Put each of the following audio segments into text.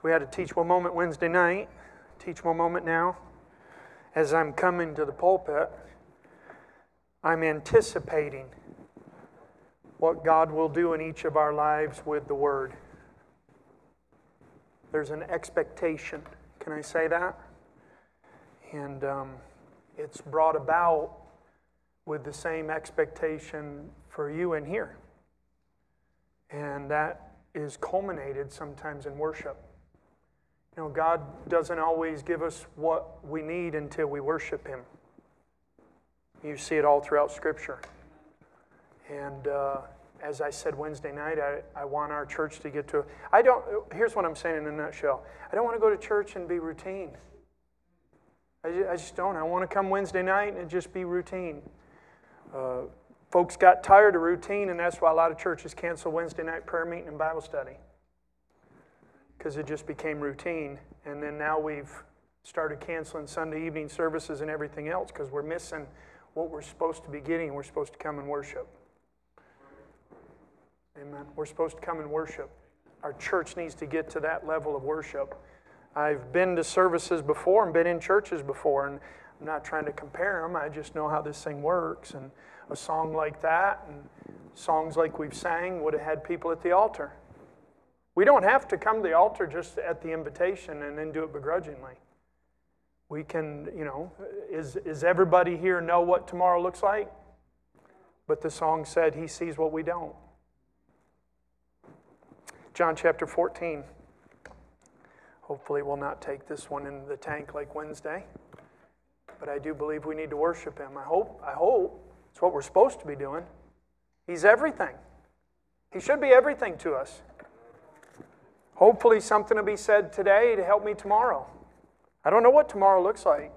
We had a teachable moment Wednesday night, teachable moment now. As I'm coming to the pulpit, I'm anticipating what God will do in each of our lives with the Word. There's an expectation. Can I say that? And it's brought about with the same expectation for you in here. And that is culminated sometimes in worship. You know, God doesn't always give us what we need until we worship Him. You see it all throughout Scripture. And as I said Wednesday night, I want our church to get to... Here's what I'm saying in a nutshell. I don't want to go to church and be routine. I just don't. I want to come Wednesday night and just be routine. Folks got tired of routine, and that's why a lot of churches cancel Wednesday night prayer meeting and Bible study. Because it just became routine. And then now we've started canceling Sunday evening services and everything else because we're missing what we're supposed to be getting. We're supposed to come and worship. Amen. We're supposed to come and worship. Our church needs to get to that level of worship. I've been to services before and been in churches before, and I'm not trying to compare them. I just know how this thing works. And a song like that and songs like we've sang would have had people at the altar. We don't have to come to the altar just at the invitation and then do it begrudgingly. We can, is everybody here know what tomorrow looks like? But the song said, He sees what we don't. John chapter 14. Hopefully we'll not take this one into the tank like Wednesday. But I do believe we need to worship Him. I hope it's what we're supposed to be doing. He's everything. He should be everything to us. Hopefully something will be said today to help me tomorrow. I don't know what tomorrow looks like.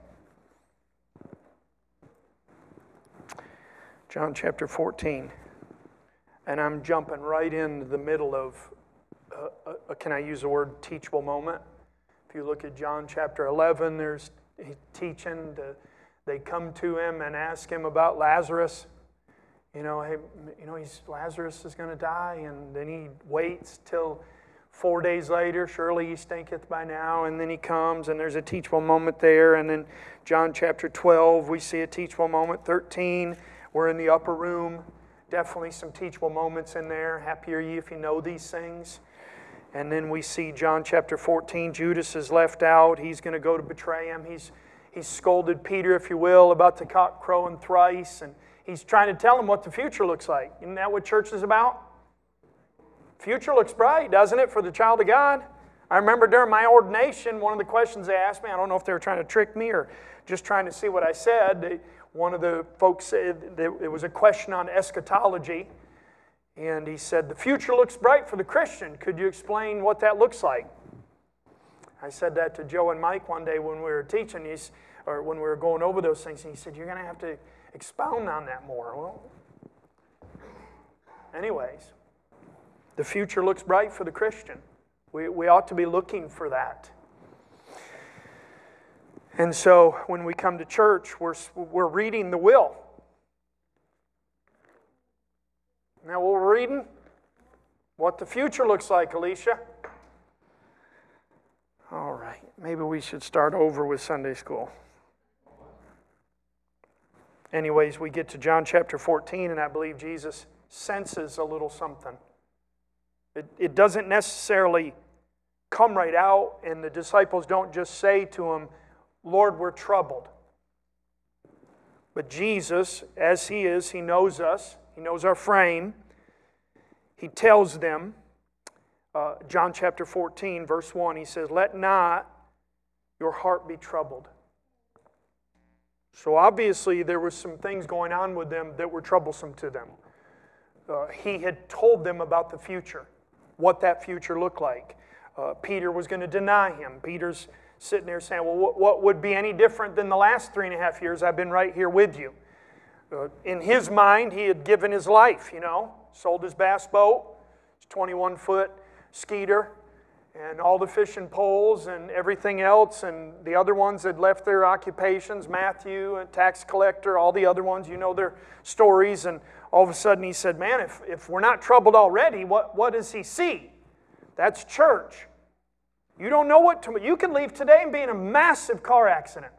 John chapter 14. And I'm jumping right into the middle of, can I use the word teachable moment? If you look at John chapter 11, there's teaching. They come to Him and ask Him about Lazarus. Lazarus is going to die. And then He waits till 4 days later, surely He stinketh by now. And then He comes, and there's a teachable moment there. And then John chapter 12, we see a teachable moment. 13, we're in the upper room. Definitely some teachable moments in there. Happy are ye if you know these things. And then we see John chapter 14, Judas is left out. He's going to go to betray Him. He's scolded Peter, if you will, about the cock crowing thrice. And he's trying to tell him what the future looks like. Isn't that what church is about? Future looks bright, doesn't it, for the child of God? I remember during my ordination, one of the questions they asked me, I don't know if they were trying to trick me or just trying to see what I said. One of the folks said, it was a question on eschatology. And he said, the future looks bright for the Christian. Could you explain what that looks like? I said that to Joe and Mike one day when we were teaching, or when we were going over those things. And he said, you're going to have to expound on that more. Well, anyways, the future looks bright for the Christian. We ought to be looking for that. And so when we come to church, we're reading the will. Now what we're reading? What the future looks like, Alicia. All right, maybe we should start over with Sunday school. Anyways, we get to John chapter 14, and I believe Jesus senses a little something. It doesn't necessarily come right out, and the disciples don't just say to Him, Lord, we're troubled. But Jesus, as He is, He knows us. He knows our frame. He tells them, John chapter 14, verse 1, He says, let not your heart be troubled. So obviously there were some things going on with them that were troublesome to them. He had told them about the future, what that future looked like. Peter was going to deny Him. Peter's sitting there saying, well, what would be any different than the last 3.5 years I've been right here with you? In his mind, he had given his life, sold his bass boat, his 21-foot skeeter, and all the fishing poles and everything else, and the other ones had left their occupations, Matthew, a tax collector, all the other ones, their stories, and all of a sudden he said, man, if we're not troubled already, what does he see? That's church. You don't know what tomorrow. You can leave today and be in a massive car accident.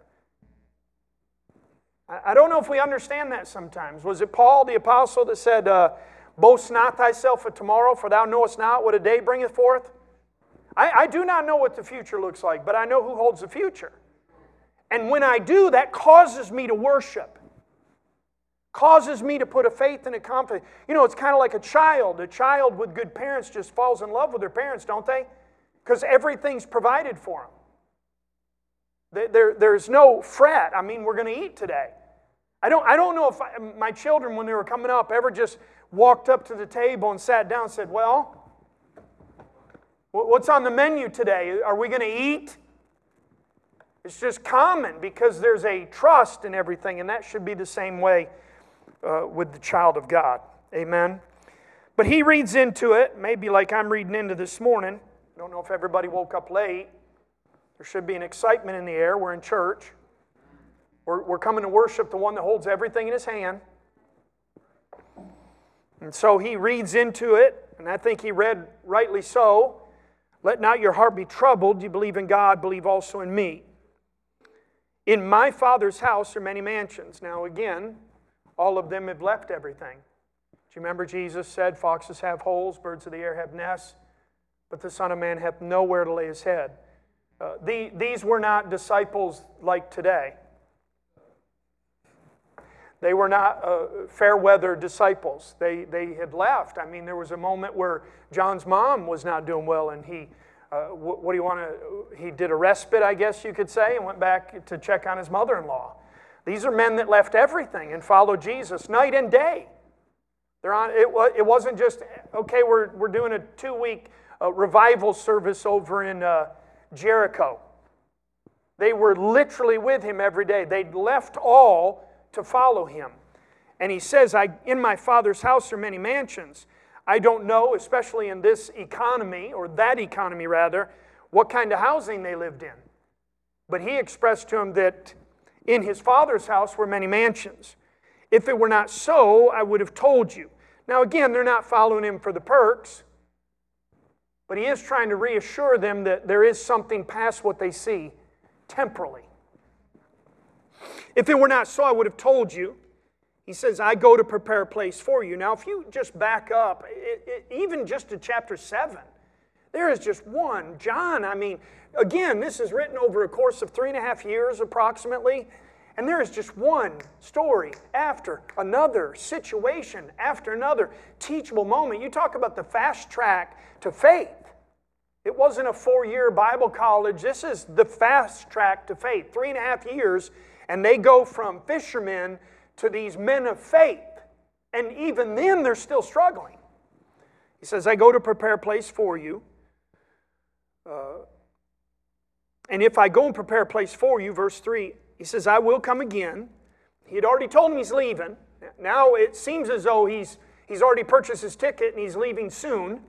I don't know if we understand that sometimes. Was it Paul the apostle that said, boast not thyself of tomorrow, for thou knowest not what a day bringeth forth? I do not know what the future looks like, but I know who holds the future. And when I do, that causes me to worship. Causes me to put a faith and a confidence. You know, it's kind of like a child. A child with good parents just falls in love with their parents, don't they? Because everything's provided for them. There's no fret. I mean, we're going to eat today. I don't know if my children, when they were coming up, ever just walked up to the table and sat down and said, well, what's on the menu today? Are we going to eat? It's just common because there's a trust in everything, and that should be the same way with the child of God. Amen? But he reads into it, maybe like I'm reading into this morning. I don't know if everybody woke up late. There should be an excitement in the air. We're in church. We're coming to worship the one that holds everything in his hand. And so he reads into it, and I think he read rightly so. Let not your heart be troubled. You believe in God, believe also in me. In my Father's house are many mansions. Now again, all of them have left everything. Do you remember Jesus said, foxes have holes, birds of the air have nests, but the Son of Man hath nowhere to lay his head. These were not disciples like today. They were not fair weather disciples. They had left. I mean, there was a moment where John's mom was not doing well, and he, what do you want to, he did a respite, I guess you could say, and went back to check on his mother-in-law. These are men that left everything and followed Jesus night and day. They're on. It wasn't just, okay, we're doing a 2-week revival service over in Jericho. They were literally with him every day. They'd left all to follow him. And he says, in my Father's house are many mansions. I don't know, especially in this economy, or that economy rather, what kind of housing they lived in. But he expressed to him that in his Father's house were many mansions. If it were not so, I would have told you. Now again, they're not following him for the perks, but he is trying to reassure them that there is something past what they see temporally. If it were not so, I would have told you. He says, I go to prepare a place for you. Now, if you just back up, even just to chapter 7, there is just one. John, I mean, again, this is written over a course of 3.5 years approximately, and there is just one story after another, situation after another, teachable moment. You talk about the fast track to faith. It wasn't a 4-year Bible college. This is the fast track to faith. 3.5 years, and they go from fishermen to these men of faith. And even then, they're still struggling. He says, I go to prepare a place for you. And if I go and prepare a place for you, verse 3, he says, I will come again. He had already told him he's leaving. Now it seems as though he's already purchased his ticket and he's leaving soon.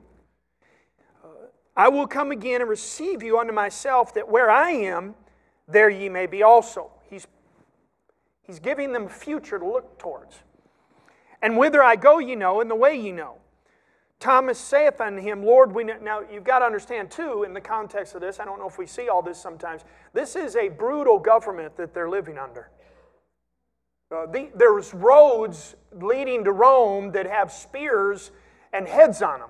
I will come again and receive you unto myself, that where I am, there ye may be also. He's giving them a future to look towards. And whither I go ye know, and the way ye know. Thomas saith unto him, Lord, we know. Now you've got to understand too, in the context of this, I don't know if we see all this sometimes, this is a brutal government that they're living under. There's roads leading to Rome that have spears and heads on them.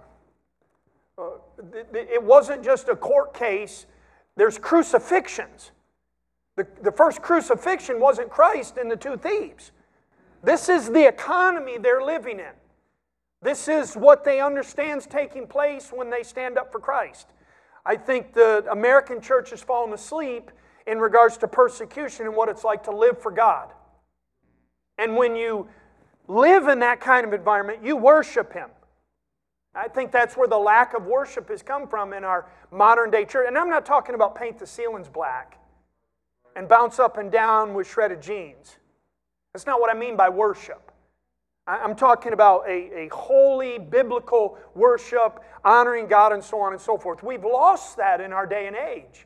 It wasn't just a court case. There's crucifixions. The first crucifixion wasn't Christ and the 2 thieves. This is the economy they're living in. This is what they understand is taking place when they stand up for Christ. I think the American church has fallen asleep in regards to persecution and what it's like to live for God. And when you live in that kind of environment, you worship Him. I think that's where the lack of worship has come from in our modern day church. And I'm not talking about paint the ceilings black and bounce up and down with shredded jeans. That's not what I mean by worship. I'm talking about a holy, biblical worship, honoring God and so on and so forth. We've lost that in our day and age.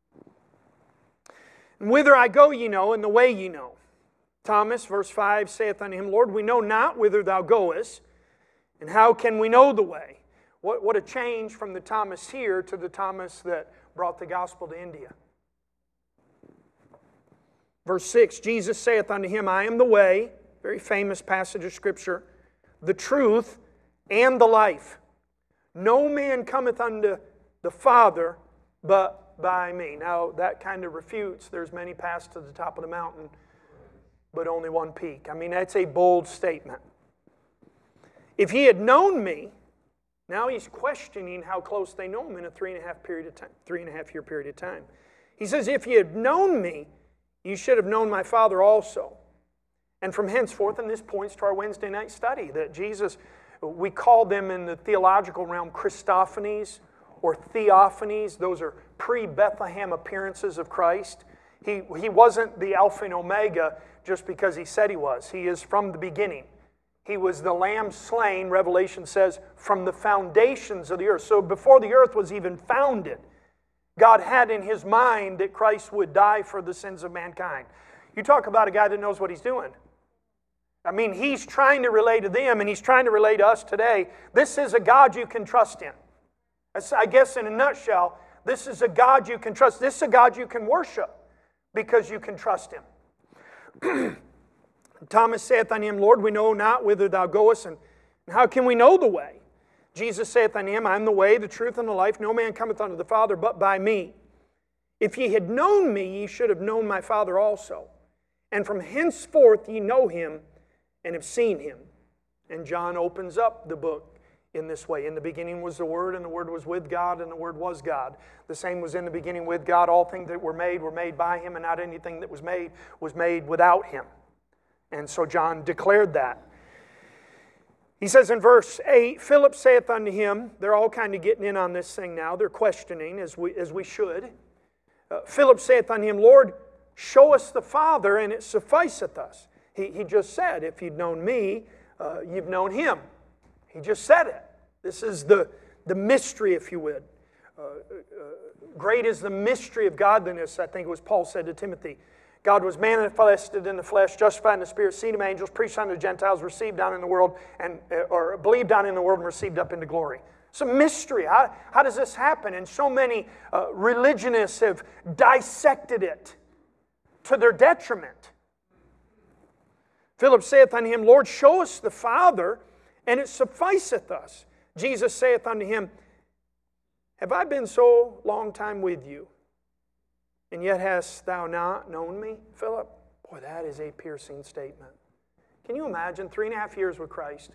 And whither I go ye know, and the way ye know. Thomas, verse 5, saith unto him, Lord, we know not whither thou goest, and how can we know the way? What a change from the Thomas here to the Thomas that brought the gospel to India. Verse 6, Jesus saith unto him, I am the way, very famous passage of Scripture, the truth, and the life. No man cometh unto the Father but by me. Now that kind of refutes, there's many paths to the top of the mountain, but only one peak. I mean, that's a bold statement. If he had known me, now he's questioning how close they know him in a 3.5 year period of time. He says, if ye had known me, you should have known my Father also. And from henceforth, and this points to our Wednesday night study, that Jesus, we call them in the theological realm Christophanies or theophanies. Those are pre-Bethlehem appearances of Christ. He wasn't the Alpha and Omega just because he said he was. He is from the beginning. He was the Lamb slain, Revelation says, from the foundations of the earth. So before the earth was even founded, God had in His mind that Christ would die for the sins of mankind. You talk about a guy that knows what he's doing. I mean, He's trying to relate to them, and He's trying to relate to us today. This is a God you can trust in. I guess in a nutshell, this is a God you can trust. This is a God you can worship because you can trust Him. Thomas saith unto Him, Lord, we know not whither Thou goest, and how can we know the way? Jesus saith unto him, I am the way, the truth, and the life. No man cometh unto the Father but by me. If ye had known me, ye should have known my Father also. And from henceforth ye know Him and have seen Him. And John opens up the book in this way. In the beginning was the Word, and the Word was with God, and the Word was God. The same was in the beginning with God. All things that were made by Him, and not anything that was made without Him. And so John declared that. He says in verse 8, Philip saith unto him, they're all kind of getting in on this thing now. They're questioning, as we should. Philip saith unto him, Lord, show us the Father, and it sufficeth us. He just said, if you'd known me, you've known Him. He just said it. This is the mystery, if you would. Great is the mystery of godliness, I think it was Paul said to Timothy. God was manifested in the flesh, justified in the Spirit, seen of angels, preached unto the Gentiles, received down in the world, or believed down in the world, and received up into glory. It's a mystery. How does this happen? And so many religionists have dissected it to their detriment. Philip saith unto him, Lord, show us the Father, and it sufficeth us. Jesus saith unto him, have I been so long time with you, and yet hast thou not known me, Philip? Boy, that is a piercing statement. Can you imagine 3.5 years with Christ,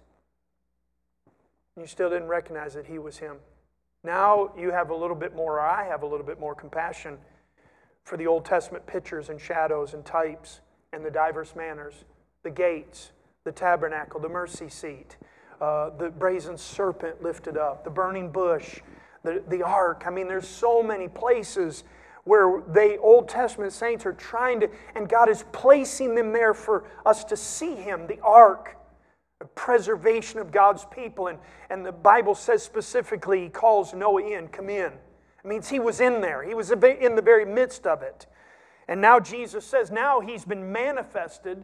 and you still didn't recognize that He was Him? Now you have a little bit more, or I have a little bit more compassion for the Old Testament pictures and shadows and types and the diverse manners, the gates, the tabernacle, the mercy seat, the brazen serpent lifted up, the burning bush, the ark. I mean, there's so many places where the Old Testament saints are trying to, and God is placing them there for us to see Him, the ark, the preservation of God's people. And the Bible says specifically He calls Noah in, come in. It means he was in there. He was in the very midst of it. And now Jesus says, now He's been manifested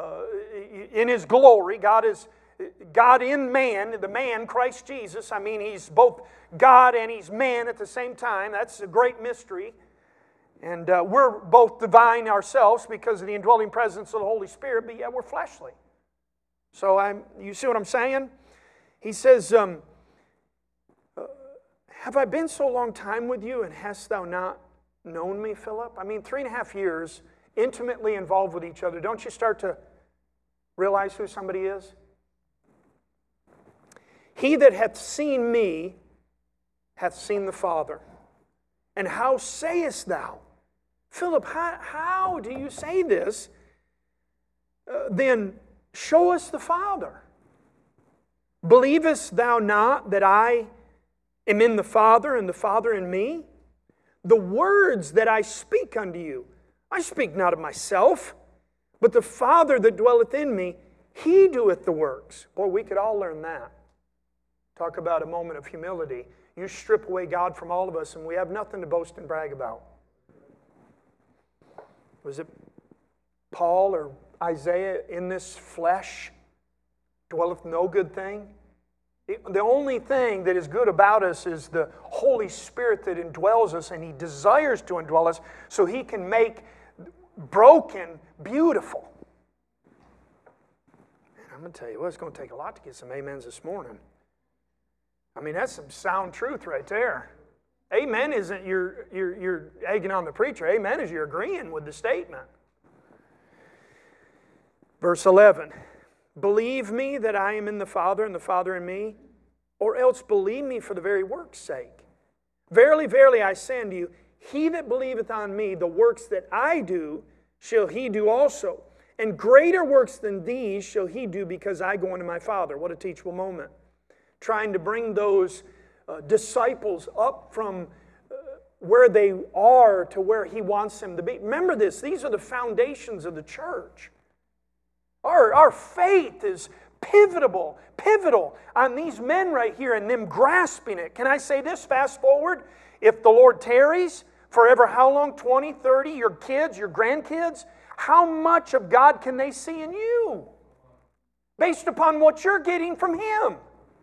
in His glory. God in man, the man, Christ Jesus. I mean, He's both God and He's man at the same time. That's a great mystery. And we're both divine ourselves because of the indwelling presence of the Holy Spirit, but yet we're fleshly. So you see what I'm saying? He says, have I been so long time with you, and hast thou not known me, Philip? I mean, 3.5 years, intimately involved with each other. Don't you start to realize who somebody is? He that hath seen me hath seen the Father. And how sayest thou? Philip, how do you say this? Then show us the Father. Believest thou not that I am in the Father, and the Father in me? The words that I speak unto you, I speak not of myself, but the Father that dwelleth in me, He doeth the works. Boy, we could all learn that. Talk about a moment of humility. You strip away God from all of us, and we have nothing to boast and brag about. Was it Paul or Isaiah? In this flesh dwelleth no good thing? The only thing that is good about us is the Holy Spirit that indwells us, and He desires to indwell us so He can make broken beautiful. And I'm going to tell you what, it's going to take a lot to get some amens this morning. I mean, that's some sound truth right there. Amen isn't you're egging on the preacher. Amen is you're agreeing with the statement. Verse 11. Believe me that I am in the Father and the Father in me, or else believe me for the very work's sake. Verily, verily, I say unto you, he that believeth on me, the works that I do, shall he do also. And greater works than these shall he do, because I go unto my Father. What a teachable moment. Trying to bring those disciples up from where they are to where He wants them to be. Remember this, these are the foundations of the church. Our faith is pivotal on these men right here and them grasping it. Can I say this, fast forward? If the Lord tarries, forever how long? 20, 30, your kids, your grandkids? How much of God can they see in you? Based upon what you're getting from Him.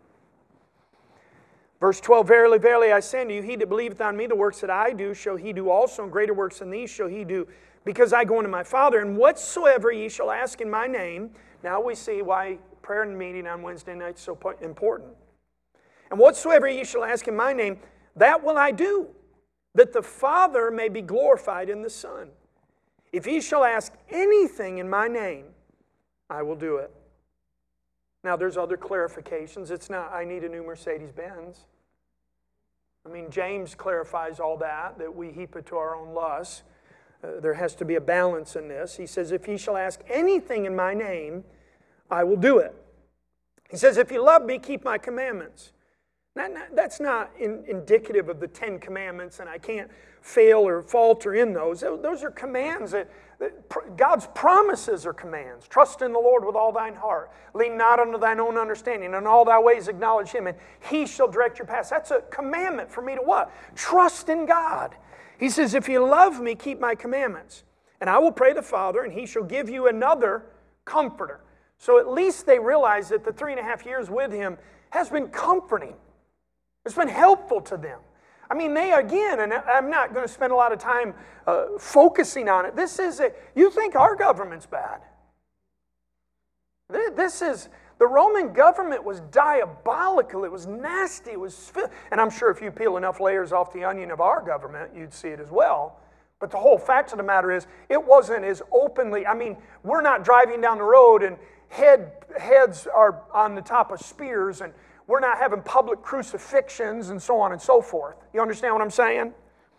Verse 12, Verily, verily, I say unto you, he that believeth on me, the works that I do, shall he do also, and greater works than these shall he do, because I go unto my Father. And whatsoever ye shall ask in my name, now we see why prayer and meeting on Wednesday night is so important. And whatsoever ye shall ask in my name, that will I do, that the Father may be glorified in the Son. If ye shall ask anything in my name, I will do it. Now, there's other clarifications. It's not, I need a new Mercedes-Benz. I mean, James clarifies all that we heap it to our own lusts. There has to be a balance in this. He says, if ye shall ask anything in my name, I will do it. He says, if you love me, keep my commandments. That's not indicative of the 10 Commandments, and I can't fail or falter in those. Those are commands that God's promises are commands. Trust in the Lord with all thine heart. Lean not unto thine own understanding. In all thy ways acknowledge Him, and He shall direct your paths. That's a commandment for me to what? Trust in God. He says, if you love me, keep my commandments. And I will pray the Father, and He shall give you another comforter. So at least they realize that the 3.5 years with Him has been comforting. It's been helpful to them. I mean, they again, and I'm not going to spend a lot of time focusing on it. You think our government's bad. The Roman government was diabolical. It was nasty. And I'm sure if you peel enough layers off the onion of our government, you'd see it as well. But the whole fact of the matter is, it wasn't as openly, I mean, we're not driving down the road and heads are on the top of spears, and we're not having public crucifixions and so on and so forth. You understand what I'm saying?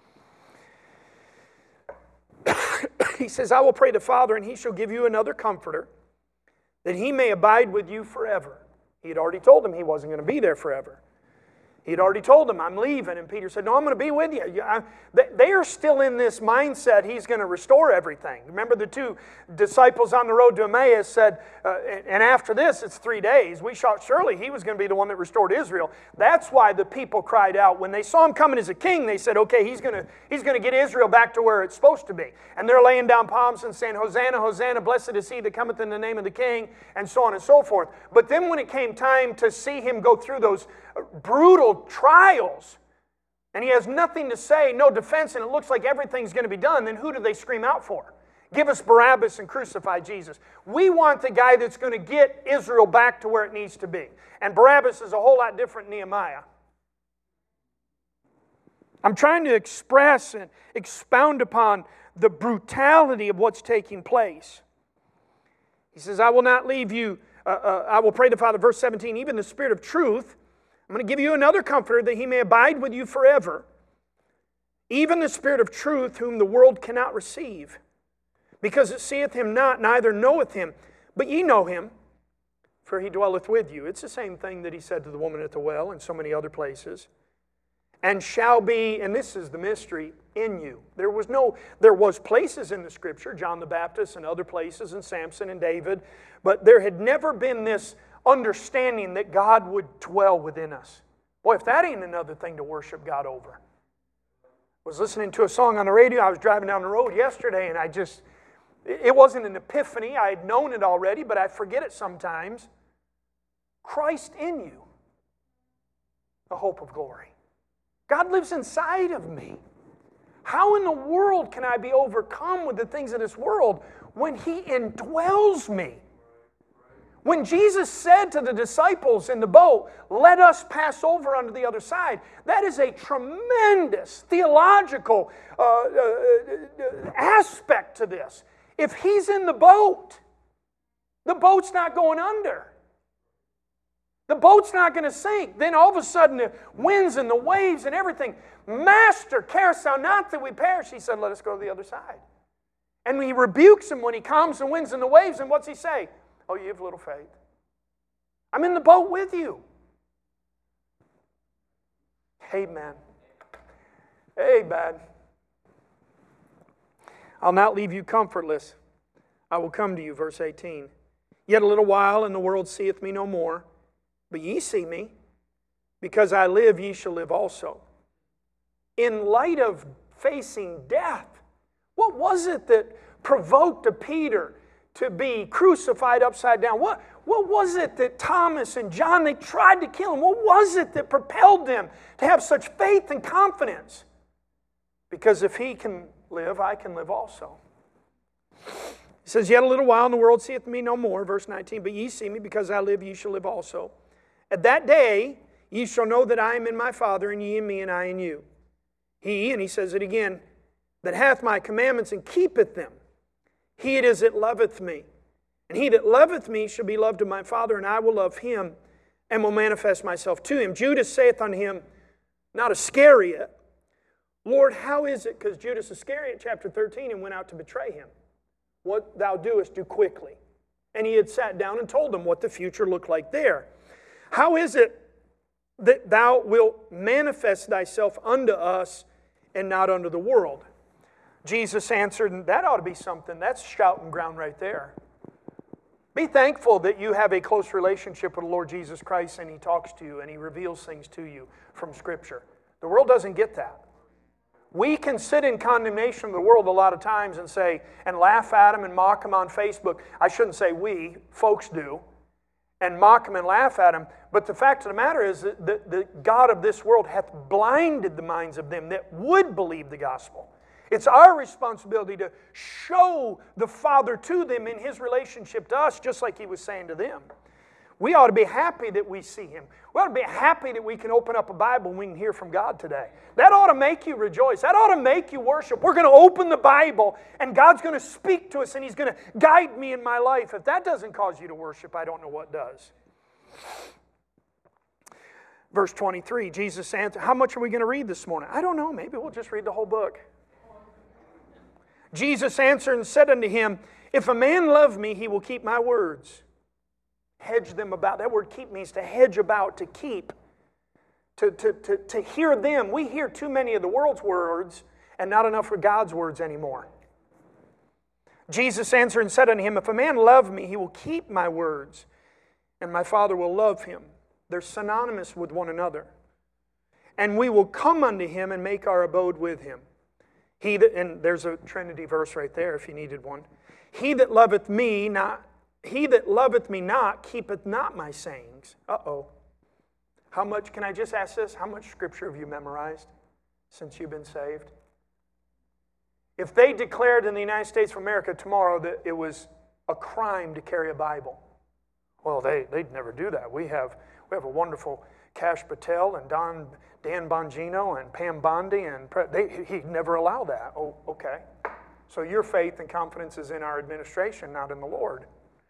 He says, I will pray the Father, and He shall give you another comforter, that He may abide with you forever. He had already told them He wasn't going to be there forever. He had already told them, I'm leaving. And Peter said, no, I'm going to be with you. They are still in this mindset He's going to restore everything. Remember the 2 disciples on the road to Emmaus said, and after this, it's 3 days. We thought surely He was going to be the one that restored Israel. That's why the people cried out. When they saw Him coming as a king, they said, okay, He's going to get Israel back to where it's supposed to be. And they're laying down palms and saying, Hosanna, Hosanna, blessed is He that cometh in the name of the King, and so on and so forth. But then when it came time to see Him go through those brutal trials, and He has nothing to say, no defense, and it looks like everything's going to be done, then who do they scream out for? Give us Barabbas and crucify Jesus. We want the guy that's going to get Israel back to where it needs to be. And Barabbas is a whole lot different than Nehemiah. I'm trying to express and expound upon the brutality of what's taking place. He says, I will not leave you, I will pray the Father, verse 17, even the Spirit of truth, I'm going to give you another comforter that He may abide with you forever. Even the Spirit of truth, whom the world cannot receive, because it seeth Him not, neither knoweth Him. But ye know Him, for He dwelleth with you. It's the same thing that He said to the woman at the well and so many other places. And shall be, and this is the mystery, in you. There was places in the Scripture, John the Baptist and other places, and Samson and David, but there had never been this understanding that God would dwell within us. Boy, if that ain't another thing to worship God over. I was listening to a song on the radio. I was driving down the road yesterday, and it wasn't an epiphany. I had known it already, but I forget it sometimes. Christ in you. the hope of glory. God lives inside of me. How in the world can I be overcome with the things of this world when He indwells me? When Jesus said to the disciples in the boat, "Let us pass over onto the other side," that is a tremendous theological aspect to this. If He's in the boat's not going under. The boat's not going to sink. Then all of a sudden the winds and the waves and everything, "Master, carest thou not that we perish?" He said, "Let us go to the other side." And He rebukes them when he calms the winds and the waves. And what's He say? "Oh, you have little faith. I'm in the boat with you." Amen. Amen. "I'll not leave you comfortless. I will come to you," verse 18. "Yet a little while, and the world seeth me no more. But ye see me. Because I live, ye shall live also." In light of facing death, what was it that provoked a Peter to be crucified upside down? What was it that Thomas and John, they tried to kill Him? What was it that propelled them to have such faith and confidence? Because if He can live, I can live also. He says, "Yet a little while, and the world seeth me no more," verse 19, "but ye see me, because I live, ye shall live also. At that day ye shall know that I am in my Father, and ye in me, and I in you. He," and He says it again, "that hath my commandments and keepeth them, he it is that loveth me. And he that loveth me shall be loved of my Father, and I will love him, and will manifest myself to him. Judas saith unto him," not Iscariot, "Lord, how is it?" Because Judas Iscariot, chapter 13, and went out to betray Him. "What thou doest, do quickly." And He had sat down and told them what the future looked like there. "How is it that thou wilt manifest thyself unto us, and not unto the world?" Jesus answered, and that ought to be something. That's shouting ground right there. Be thankful that you have a close relationship with the Lord Jesus Christ, and He talks to you and He reveals things to you from Scripture. The world doesn't get that. We can sit in condemnation of the world a lot of times and say, and laugh at them and mock them on Facebook. I shouldn't say we, folks do. And mock them and laugh at them. But the fact of the matter is that the God of this world hath blinded the minds of them that would believe the gospel. It's our responsibility to show the Father to them in His relationship to us, just like He was saying to them. We ought to be happy that we see Him. We ought to be happy that we can open up a Bible and we can hear from God today. That ought to make you rejoice. That ought to make you worship. We're going to open the Bible and God's going to speak to us and He's going to guide me in my life. If that doesn't cause you to worship, I don't know what does. Verse 23, Jesus answered, "How much are we going to read this morning?" I don't know. Maybe we'll just read the whole book. Jesus answered and said unto him, "If a man love me, he will keep my words." Hedge them about. That word keep means to hedge about, to keep, to hear them. We hear too many of the world's words and not enough of God's words anymore. Jesus answered and said unto him, "If a man love me, he will keep my words, and my Father will love him." They're synonymous with one another. "And we will come unto him and make our abode with him." And there's a Trinity verse right there if you needed one. He that loveth me not keepeth not my sayings." Uh-oh. How much, can I just ask this? How much Scripture have you memorized since you've been saved? If they declared in the United States of America tomorrow that it was a crime to carry a Bible, well, they'd never do that. We have a wonderful Kash Patel and Dan Bongino and Pam Bondi, and he'd never allow that. Oh, okay. So your faith and confidence is in our administration, not in the Lord.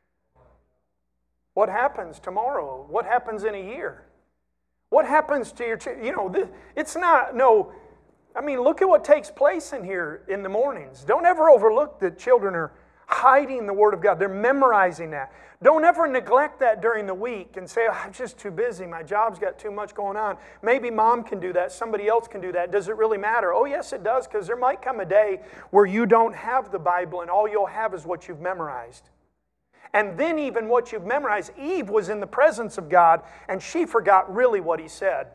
What happens tomorrow? What happens in a year? What happens to your it's not, no, I mean, look at what takes place in here in the mornings. Don't ever overlook that children are hiding the Word of God. They're memorizing that. Don't ever neglect that during the week and say, "I'm just too busy. My job's got too much going on. Maybe mom can do that. Somebody else can do that." Does it really matter? Oh, yes, it does, because there might come a day where you don't have the Bible and all you'll have is what you've memorized. And then even what you've memorized, Eve was in the presence of God and she forgot really what He said.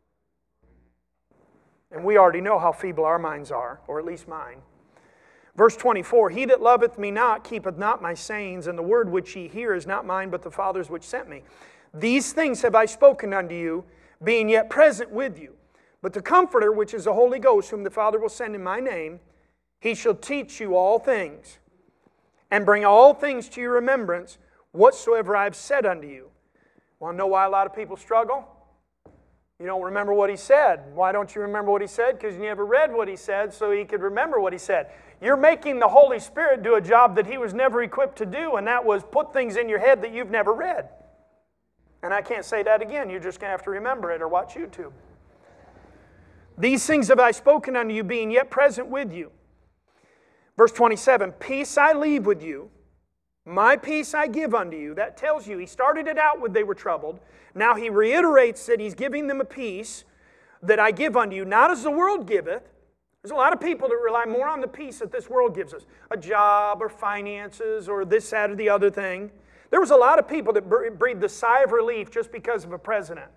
And we already know how feeble our minds are, or at least mine. Verse 24, "He that loveth me not keepeth not my sayings, and the word which ye hear is not mine, but the Father's which sent me. These things have I spoken unto you, being yet present with you. But the Comforter, which is the Holy Ghost, whom the Father will send in my name, He shall teach you all things, and bring all things to your remembrance, whatsoever I have said unto you. Want to know why a lot of people struggle? You don't remember what He said. Why don't you remember what He said? Because you never read what He said so you could remember what He said. You're making the Holy Spirit do a job that He was never equipped to do, and that was put things in your head that you've never read. And I can't say that again. You're just going to have to remember it or watch YouTube. These things have I spoken unto you, being yet present with you. Verse 27, peace I leave with you, my peace I give unto you. That tells you, He started it out with they were troubled. Now He reiterates that He's giving them a peace that I give unto you, not as the world giveth. There's a lot of people that rely more on the peace that this world gives us. A job or finances or this, that, or the other thing. There was a lot of people that breathed a sigh of relief just because of a president,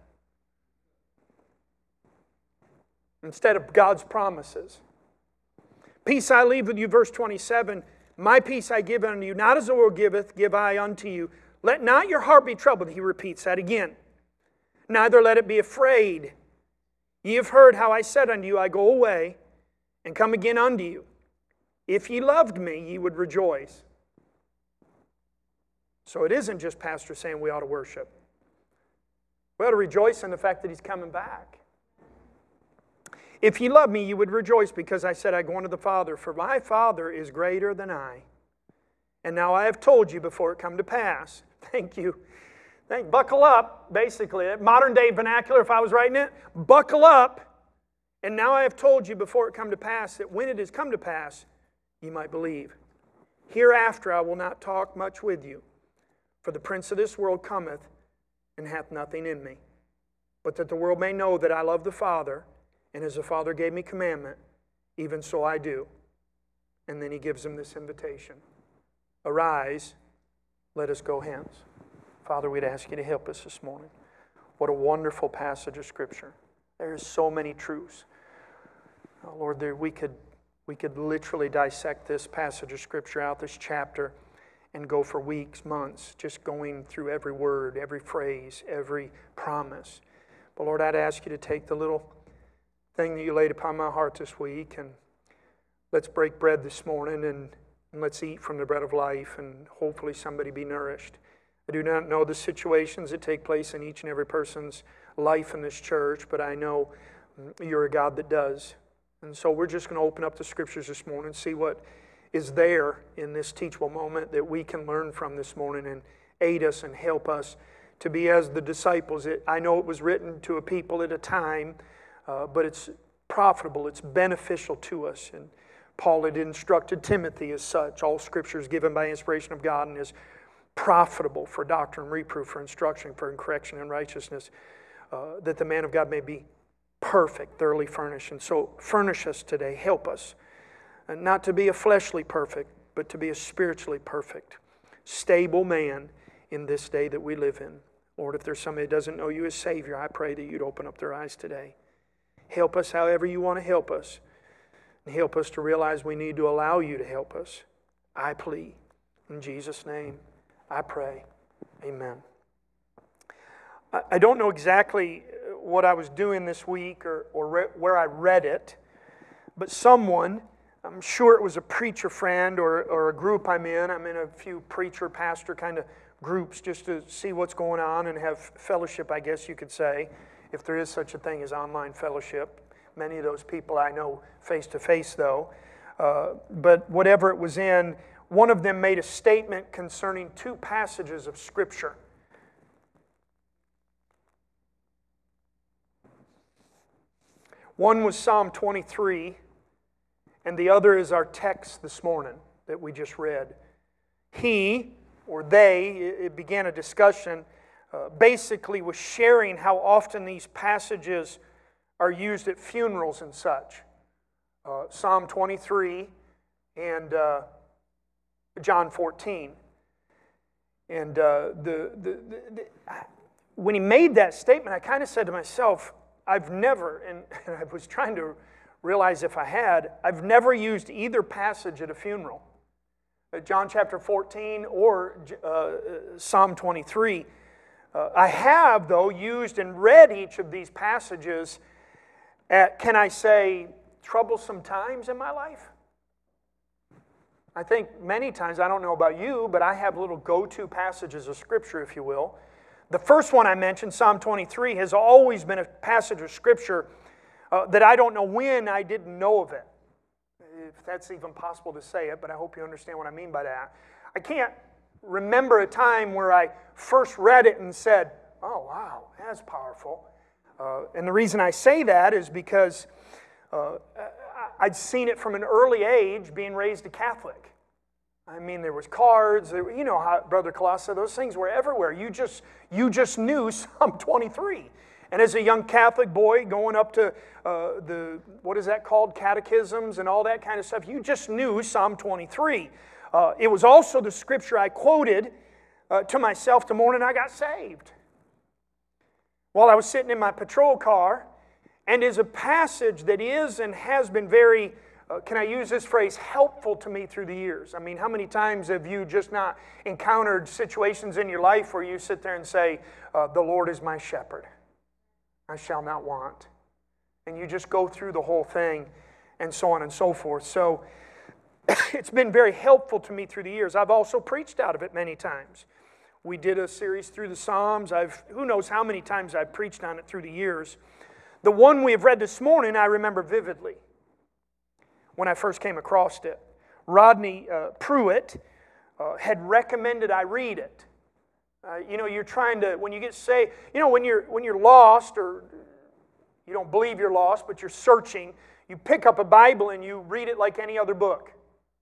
instead of God's promises. Peace I leave with you, verse 27. My peace I give unto you, not as the world giveth, give I unto you. Let not your heart be troubled. He repeats that again. Neither let it be afraid. Ye have heard how I said unto you, I go away and come again unto you. If ye loved me, ye would rejoice. So it isn't just Pastor saying we ought to worship. We ought to rejoice in the fact that He's coming back. If ye love me, you would rejoice, because I said, I go unto the Father, for my Father is greater than I. And now I have told you before it come to pass. Thank you. Buckle up, basically. Modern day vernacular, if I was writing it. Buckle up. And now I have told you before it come to pass, that when it is come to pass, ye might believe. Hereafter I will not talk much with you, for the prince of this world cometh, and hath nothing in me. But that the world may know that I love the Father, and as the Father gave me commandment, even so I do. And then He gives them this invitation. Arise, let us go hence. Father, we'd ask you to help us this morning. What a wonderful passage of Scripture. There is so many truths. Oh, Lord, we could literally dissect this passage of Scripture out, this chapter, and go for weeks, months, just going through every word, every phrase, every promise. But Lord, I'd ask you to take the little thing that you laid upon my heart this week, and let's break bread this morning, and let's eat from the bread of life, and hopefully somebody be nourished. I do not know the situations that take place in each and every person's life in this church, but I know you're a God that does. And so we're just going to open up the Scriptures this morning and see what is there in this teachable moment that we can learn from this morning and aid us and help us to be as the disciples. I know it was written to a people at a time, but it's profitable, it's beneficial to us. And Paul had instructed Timothy as such. All Scripture is given by inspiration of God and is profitable for doctrine, reproof, for instruction, for correction in righteousness, that the man of God may be perfect, thoroughly furnished. And so furnish us today, help us, and not to be a fleshly perfect, but to be a spiritually perfect, stable man in this day that we live in. Lord, if there's somebody that doesn't know you as Savior, I pray that you'd open up their eyes today. Help us however you want to help us. And help us to realize we need to allow you to help us. I plead. In Jesus' name, I pray. Amen. I don't know exactly what I was doing this week or where I read it, but someone, I'm sure it was a preacher friend or a group I'm in a few preacher, pastor kind of groups just to see what's going on and have fellowship, I guess you could say, if there is such a thing as online fellowship. Many of those people I know face-to-face, though. But whatever it was in, one of them made a statement concerning two passages of Scripture. One was Psalm 23, and the other is our text this morning that we just read. He, or they, it began a discussion, basically was sharing how often these passages are used at funerals and such. Psalm 23 and John 14. And when he made that statement, I kind of said to myself, I've never, and I was trying to realize if I had, I've never used either passage at a funeral. John chapter 14 or Psalm 23. I have, though, used and read each of these passages at, can I say, troublesome times in my life. I think many times, I don't know about you, but I have little go-to passages of Scripture, if you will. The first one I mentioned, Psalm 23, has always been a passage of Scripture that I don't know when I didn't know of it. If that's even possible to say it, but I hope you understand what I mean by that. I can't remember a time where I first read it and said, oh, wow, that's powerful. And the reason I say that is because I'd seen it from an early age, being raised a Catholic. I mean, there was cards, you know how, Brother Colossus, those things were everywhere. You just knew Psalm 23. And as a young Catholic boy going up to what is that called, catechisms and all that kind of stuff, you just knew Psalm 23. It was also the scripture I quoted to myself the morning I got saved. While I was sitting in my patrol car, and is a passage that is and has been very, can I use this phrase, helpful to me through the years. I mean, how many times have you just not encountered situations in your life where you sit there and say, the Lord is my shepherd, I shall not want. And you just go through the whole thing and so on and so forth. So it's been very helpful to me through the years. I've also preached out of it many times. We did a series through the Psalms. Who knows how many times I've preached on it through the years. The one we have read this morning, I remember vividly when I first came across it. Rodney Pruitt had recommended I read it. You're trying to, when you get saved, when you're lost, or you don't believe you're lost, but you're searching, you pick up a Bible and you read it like any other book.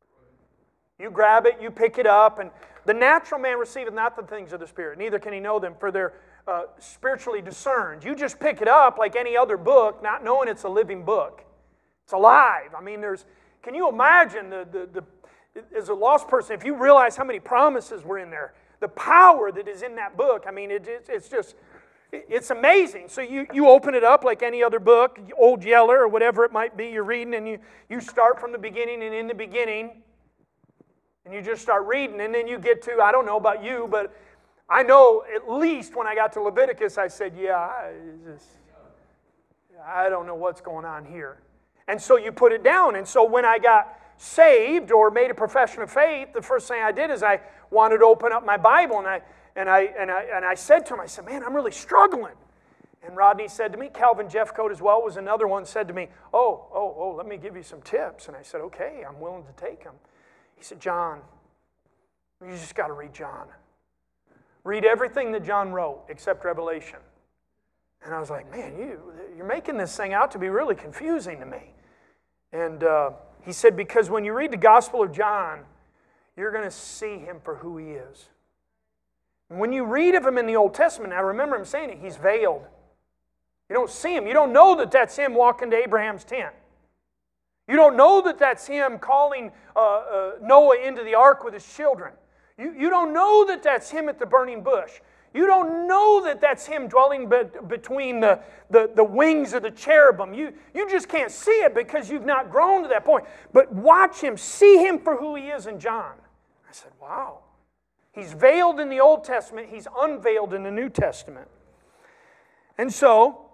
You grab it, you pick it up, and the natural man receiveth not the things of the Spirit, neither can he know them, for they're spiritually discerned. You just pick it up like any other book, not knowing it's a living book. It's alive. I mean, can you imagine as a lost person, if you realize how many promises were in there, the power that is in that book, I mean, it's amazing. So you open it up like any other book, Old Yeller or whatever it might be you're reading, and you start from the beginning, and in the beginning, and you just start reading, and then you get to, I don't know about you, but I know at least when I got to Leviticus, I said, I don't know what's going on here. And so you put it down. And so when I got saved or made a profession of faith, the first thing I did is I wanted to open up my Bible, and I said to him, I said, man, I'm really struggling. And Rodney said to me, Calvin Jeffcoat as well was another one, said to me, oh, let me give you some tips. And I said, okay, I'm willing to take them. He said, John, you just got to read John. Read everything that John wrote except Revelation. And I was like, man, you're making this thing out to be really confusing to me. And he said, because when you read the Gospel of John, you're going to see him for who he is. And when you read of him in the Old Testament, I remember him saying it, he's veiled. You don't see him. You don't know that that's him walking to Abraham's tent. You don't know that that's him calling Noah into the ark with his children. You don't know that that's him at the burning bush. You don't know that that's him dwelling between the wings of the cherubim. You just can't see it because you've not grown to that point. But watch him, see him for who he is in John. I said, wow. He's veiled in the Old Testament. He's unveiled in the New Testament. And so,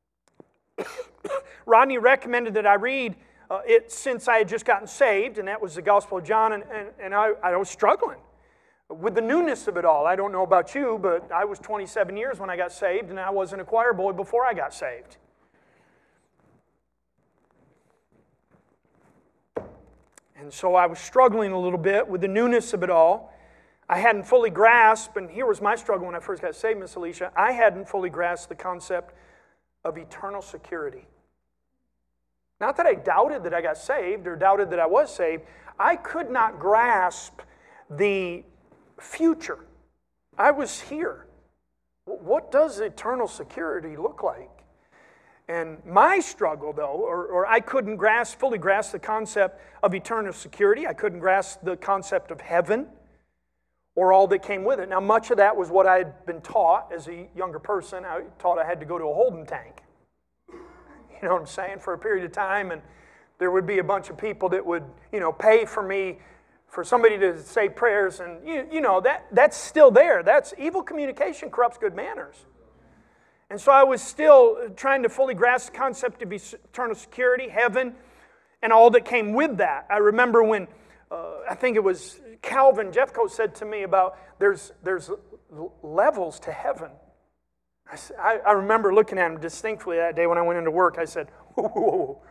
Rodney recommended that I read it since I had just gotten saved, and that was the Gospel of John, and I was struggling with the newness of it all. I don't know about you, but I was 27 years when I got saved, and I wasn't a choir boy before I got saved. And so I was struggling a little bit with the newness of it all. I hadn't fully grasped, and here was my struggle when I first got saved, Miss Alicia. I hadn't fully grasped the concept of eternal security. Not that I doubted that I got saved or doubted that I was saved. I could not grasp the future. I was here. What does eternal security look like? And my struggle, though, or I couldn't fully grasp the concept of eternal security. I couldn't grasp the concept of heaven or all that came with it. Now, much of that was what I had been taught as a younger person. I taught I had to go to a holding tank. You know what I'm saying? For a period of time, and there would be a bunch of people that would, pay for me for somebody to say prayers, and you know, that's still there. That's evil communication corrupts good manners. And so I was still trying to fully grasp the concept of eternal security, heaven, and all that came with that. I remember when, I think it was Calvin Jeffcoat said to me about there's levels to heaven. I remember looking at him distinctly that day when I went into work. I said, whoa.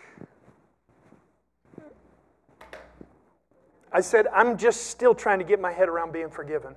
I said, I'm just still trying to get my head around being forgiven.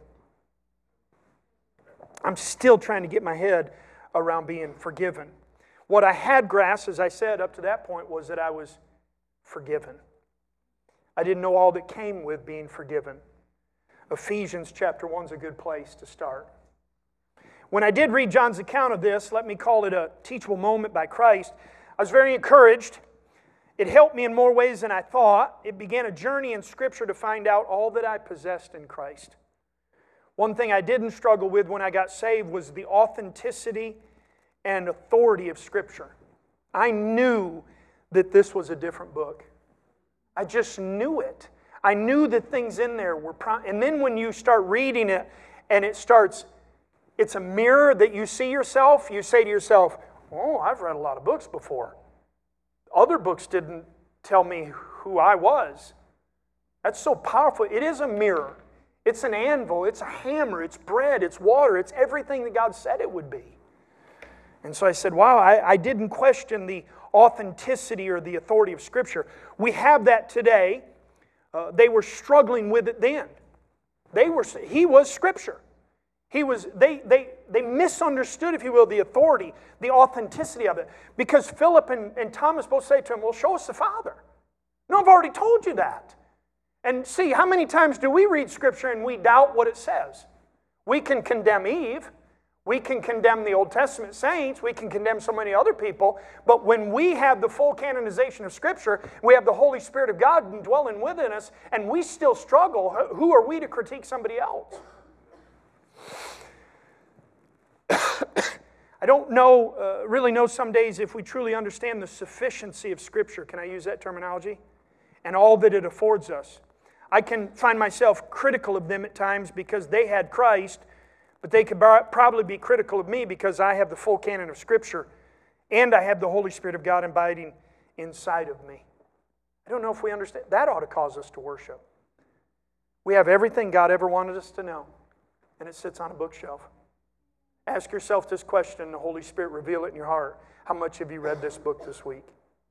I'm still trying to get my head around being forgiven. What I had grasped, as I said, up to that point, was that I was forgiven. I didn't know all that came with being forgiven. Ephesians chapter 1 is a good place to start. When I did read John's account of this, let me call it a teachable moment by Christ, I was very encouraged. It helped me in more ways than I thought. It began a journey in Scripture to find out all that I possessed in Christ. One thing I didn't struggle with when I got saved was the authenticity and authority of Scripture. I knew that this was a different book. I just knew it. I knew that things in there were... And then when you start reading it and it's a mirror that you see yourself, you say to yourself, oh, I've read a lot of books before. Other books didn't tell me who I was. That's so powerful. It is a mirror. It's an anvil. It's a hammer. It's bread. It's water. It's everything that God said it would be. And so I said, wow, I didn't question the authenticity or the authority of Scripture. We have that today. They were struggling with it then. He was Scripture. They misunderstood, if you will, the authority, the authenticity of it. Because Philip and Thomas both say to him, well, show us the Father. No, I've already told you that. And see, how many times do we read Scripture and we doubt what it says? We can condemn Eve. We can condemn the Old Testament saints. We can condemn so many other people. But when we have the full canonization of Scripture, we have the Holy Spirit of God dwelling within us, and we still struggle, who are we to critique somebody else? I don't really know some days if we truly understand the sufficiency of Scripture. Can I use that terminology? And all that it affords us. I can find myself critical of them at times because they had Christ, but they could probably be critical of me because I have the full canon of Scripture and I have the Holy Spirit of God abiding inside of me. I don't know if we understand. That ought to cause us to worship. We have everything God ever wanted us to know, and it sits on a bookshelf. Ask yourself this question, the Holy Spirit reveal it in your heart. How much have you read this book this week?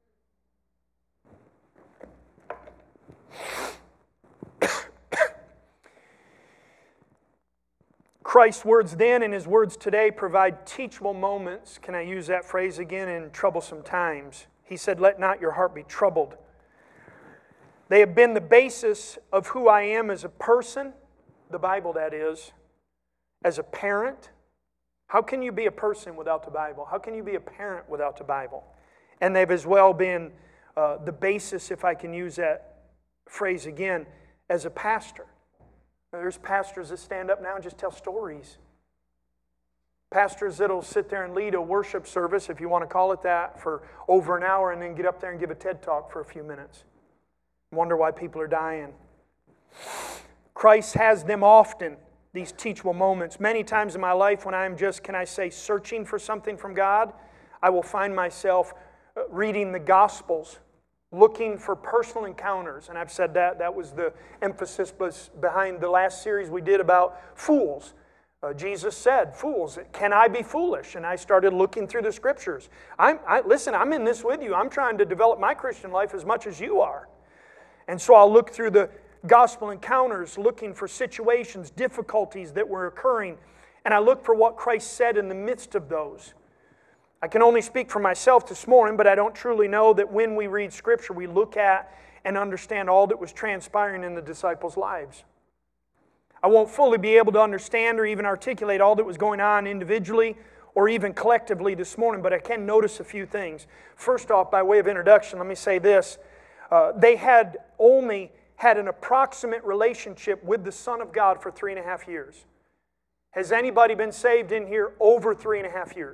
Christ's words then and His words today provide teachable moments, can I use that phrase again, in troublesome times. He said, let not your heart be troubled. They have been the basis of who I am as a person, the Bible that is, as a parent. How can you be a person without the Bible? How can you be a parent without the Bible? And they've as well been the basis, if I can use that phrase again, as a pastor. There's pastors that stand up now and just tell stories. Pastors that'll sit there and lead a worship service, if you want to call it that, for over an hour and then get up there and give a TED Talk for a few minutes. Wonder why people are dying. Christ has them often, these teachable moments. Many times in my life when I'm just, can I say, searching for something from God, I will find myself reading the Gospels, looking for personal encounters. And I've said that was the emphasis behind the last series we did about fools. Jesus said, fools, can I be foolish? And I started looking through the Scriptures. Listen, I'm in this with you. I'm trying to develop my Christian life as much as you are. And so I'll look through the gospel encounters, looking for situations, difficulties that were occurring. And I look for what Christ said in the midst of those. I can only speak for myself this morning, but I don't truly know that when we read Scripture, we look at and understand all that was transpiring in the disciples' lives. I won't fully be able to understand or even articulate all that was going on individually or even collectively this morning, but I can notice a few things. First off, by way of introduction, let me say this. They had only had an approximate relationship with the Son of God for 3.5 years. Has anybody been saved in here over 3.5 years?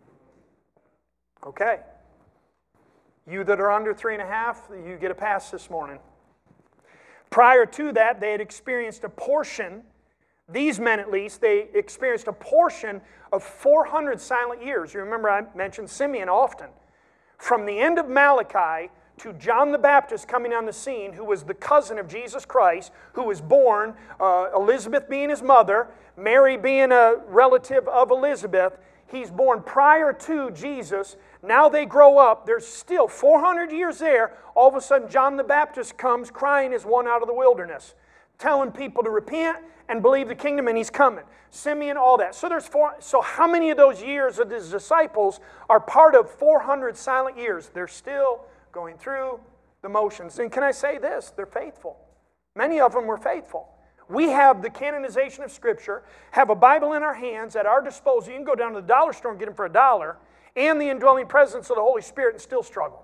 Okay. You that are under 3.5, you get a pass this morning. Prior to that, they had experienced a portion, these men at least, they experienced a portion of 400 silent years. You remember I mentioned Simeon often. From the end of Malachi to John the Baptist coming on the scene, who was the cousin of Jesus Christ, who was born, Elizabeth being his mother, Mary being a relative of Elizabeth. He's born prior to Jesus. Now they grow up. There's still 400 years there. All of a sudden, John the Baptist comes crying as one out of the wilderness, telling people to repent and believe the kingdom, and he's coming. Simeon, all that. So how many of those years of his disciples are part of 400 silent years? They're still going through the motions. And can I say this? They're faithful. Many of them were faithful. We have the canonization of Scripture, have a Bible in our hands at our disposal. You can go down to the dollar store and get them for $1, and the indwelling presence of the Holy Spirit and still struggle.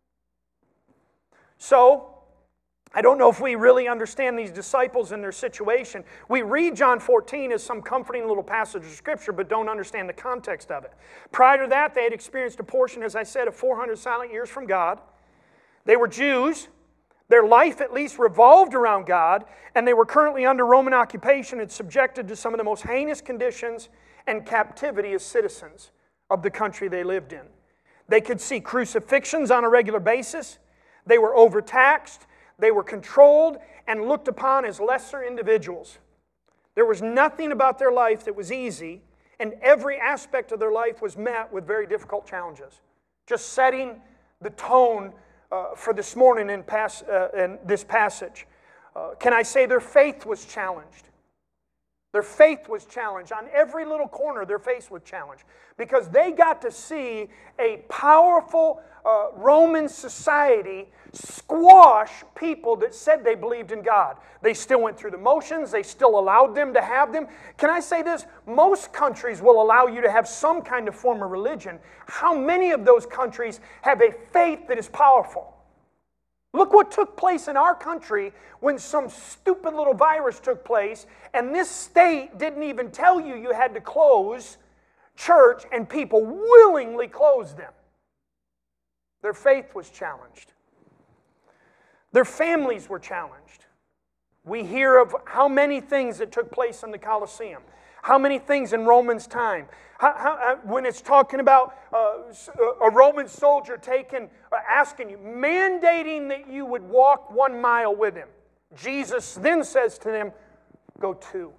So, I don't know if we really understand these disciples and their situation. We read John 14 as some comforting little passage of Scripture, but don't understand the context of it. Prior to that, they had experienced a portion, as I said, of 400 silent years from God. They were Jews. Their life at least revolved around God, and they were currently under Roman occupation and subjected to some of the most heinous conditions and captivity as citizens of the country they lived in. They could see crucifixions on a regular basis. They were overtaxed. They were controlled and looked upon as lesser individuals. There was nothing about their life that was easy, and every aspect of their life was met with very difficult challenges. Just setting the tone for this morning in this passage. Can I say their faith was challenged? Their faith was challenged. On every little corner, their faith was challenged. Because they got to see a powerful Roman society squash people that said they believed in God. They still went through the motions. They still allowed them to have them. Can I say this? Most countries will allow you to have some kind of form of religion. How many of those countries have a faith that is powerful? Look what took place in our country when some stupid little virus took place, and this state didn't even tell you you had to close church, and people willingly closed them. Their faith was challenged. Their families were challenged. We hear of how many things that took place in the Colosseum, how many things in Romans' time. When it's talking about a Roman soldier asking you, mandating that you would walk 1 mile with him. Jesus then says to them, go 2.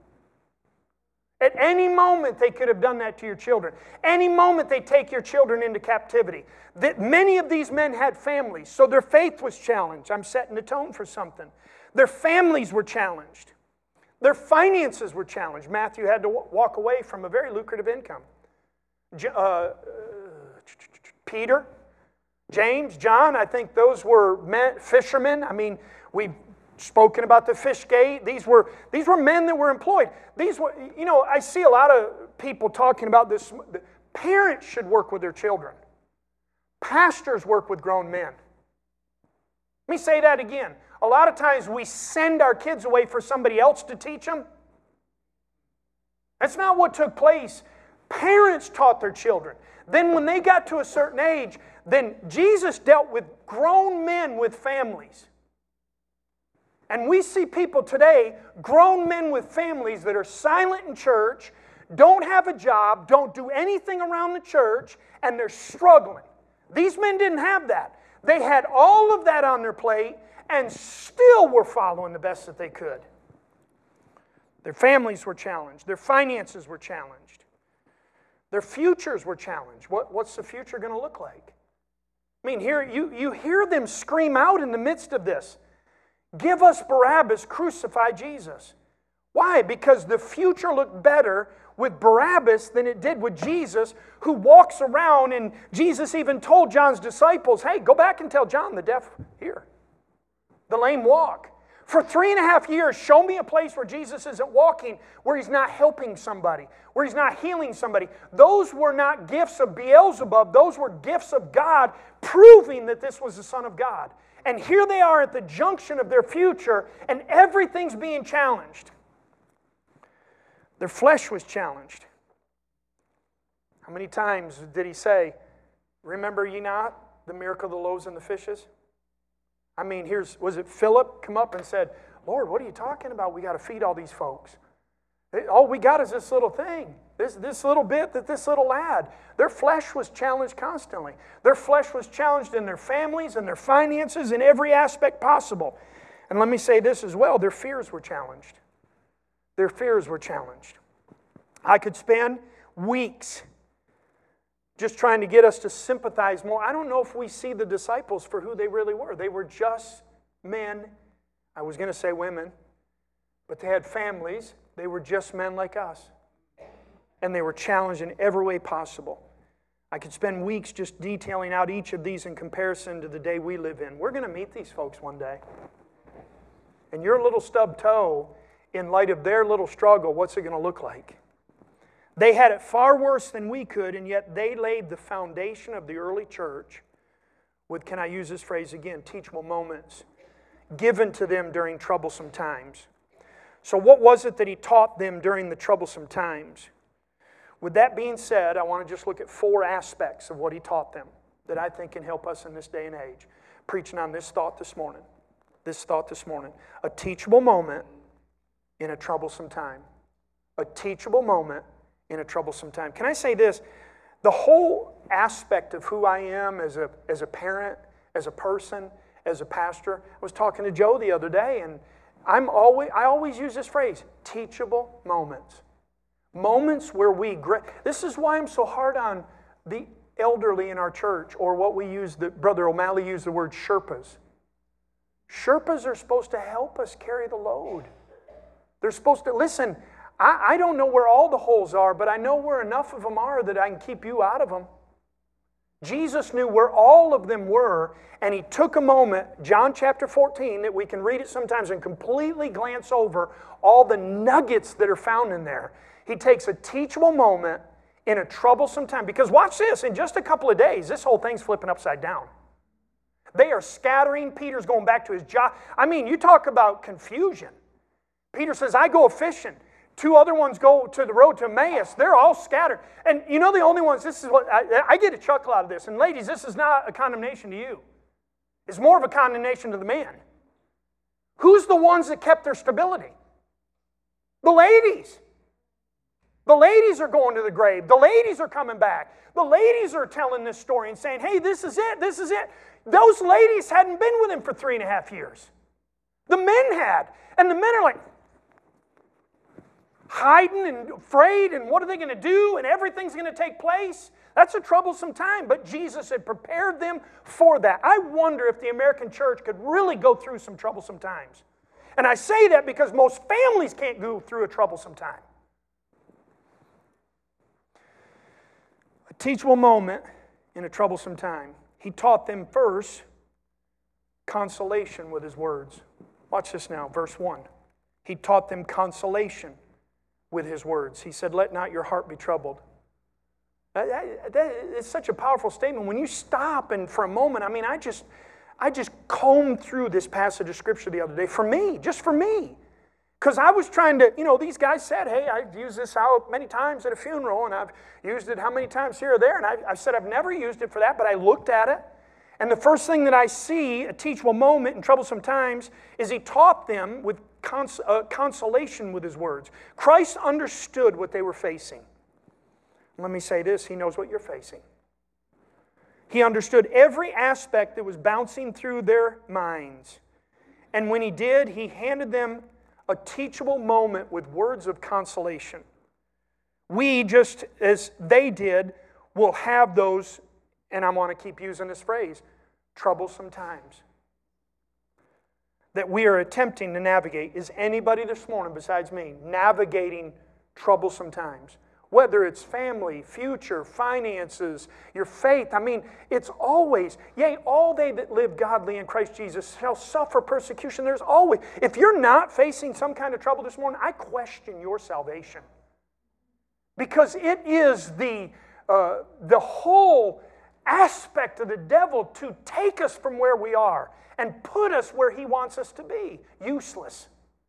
At any moment, they could have done that to your children. Any moment, they take your children into captivity. That many of these men had families, so their faith was challenged. I'm setting the tone for something. Their families were challenged. Their finances were challenged. Matthew had to walk away from a very lucrative income. Peter, James, John, I think those were fishermen. I mean, we've spoken about the fish gate. These were men that were employed. These were, I see a lot of people talking about this. Parents should work with their children. Pastors work with grown men. Let me say that again. A lot of times we send our kids away for somebody else to teach them. That's not what took place. Parents taught their children. Then when they got to a certain age, then Jesus dealt with grown men with families. And we see people today, grown men with families that are silent in church, don't have a job, don't do anything around the church, and they're struggling. These men didn't have that. They had all of that on their plate and still were following the best that they could. Their families were challenged. Their finances were challenged. Their futures were challenged. What's the future going to look like? I mean, here you hear them scream out in the midst of this, give us Barabbas, crucify Jesus. Why? Because the future looked better with Barabbas than it did with Jesus, who walks around, and Jesus even told John's disciples, hey, go back and tell John the deaf hear, the lame walk. For 3.5 years, show me a place where Jesus isn't walking, where He's not helping somebody, where He's not healing somebody. Those were not gifts of Beelzebub. Those were gifts of God, proving that this was the Son of God. And here they are at the junction of their future, and everything's being challenged. Their flesh was challenged. How many times did He say, remember ye not the miracle of the loaves and the fishes? I mean, was it Philip come up and said, Lord, what are you talking about? We got to feed all these folks. All we got is this little thing, this little bit that this little lad. Their flesh was challenged constantly. Their flesh was challenged in their families and their finances in every aspect possible. And let me say this as well, their fears were challenged. Their fears were challenged. I could spend weeks just trying to get us to sympathize more. I don't know if we see the disciples for who they really were. They were just men. I was going to say women, but they had families. They were just men like us. And they were challenged in every way possible. I could spend weeks just detailing out each of these in comparison to the day we live in. We're going to meet these folks one day. And your little stub toe, in light of their little struggle, what's it going to look like? They had it far worse than we could, and yet they laid the foundation of the early church with, can I use this phrase again, teachable moments given to them during troublesome times. So what was it that he taught them during the troublesome times? With that being said, I want to just look at 4 aspects of what he taught them that I think can help us in this day and age. Preaching on this thought this morning. A teachable moment in a troublesome time. A teachable moment in a troublesome time. Can I say this? The whole aspect of who I am as a parent, as a person, as a pastor. I was talking to Joe the other day, and I always use this phrase, teachable moments. Moments where we grow. This is why I'm so hard on the elderly in our church, or what we use, Brother O'Malley used the word Sherpas. Sherpas are supposed to help us carry the load. They're supposed to, listen, I don't know where all the holes are, but I know where enough of them are that I can keep you out of them. Jesus knew where all of them were, and he took a moment, John chapter 14, that we can read it sometimes and completely glance over all the nuggets that are found in there. He takes a teachable moment in a troublesome time. Because watch this, in just a couple of days, this whole thing's flipping upside down. They are scattering. Peter's going back to his job. I mean, you talk about confusion. Peter says, I go fishing. 2 other ones go to the road to Emmaus. They're all scattered. And you know the only ones, this is what, I get a chuckle out of this. And ladies, this is not a condemnation to you. It's more of a condemnation to the men. Who's the ones that kept their stability? The ladies. The ladies are going to the grave. The ladies are coming back. The ladies are telling this story and saying, hey, this is it, this is it. Those ladies hadn't been with him for 3.5 years. The men had. And the men are like, hiding and afraid, and what are they going to do, and everything's going to take place. That's a troublesome time, but Jesus had prepared them for that. I wonder if the American church could really go through some troublesome times. And I say that because most families can't go through a troublesome time. A teachable moment in a troublesome time. He taught them first consolation with his words. Watch this now, verse 1. He taught them consolation with his words. He said, let not your heart be troubled. It's such a powerful statement. When you stop and for a moment, I mean, I just combed through this passage of Scripture the other day for me, just for me. Because I was trying to, these guys said, hey, I've used this out many times at a funeral, and I've used it how many times here or there, and I said I've never used it for that, but I looked at it, and the first thing that I see, a teachable moment in troublesome times, is he taught them with consolation with his words. Christ understood what they were facing. Let me say this, he knows what you're facing. He understood every aspect that was bouncing through their minds. And when he did, he handed them a teachable moment with words of consolation. We, just as they did, will have those, and I want to keep using this phrase, troublesome times that we are attempting to navigate. Is anybody this morning besides me navigating troublesome times? Whether it's family, future, finances, your faith. I mean, it's always, yea, all they that live godly in Christ Jesus shall suffer persecution. There's always, if you're not facing some kind of trouble this morning, I question your salvation. Because it is the whole aspect of the devil to take us from where we are and put us where he wants us to be, useless.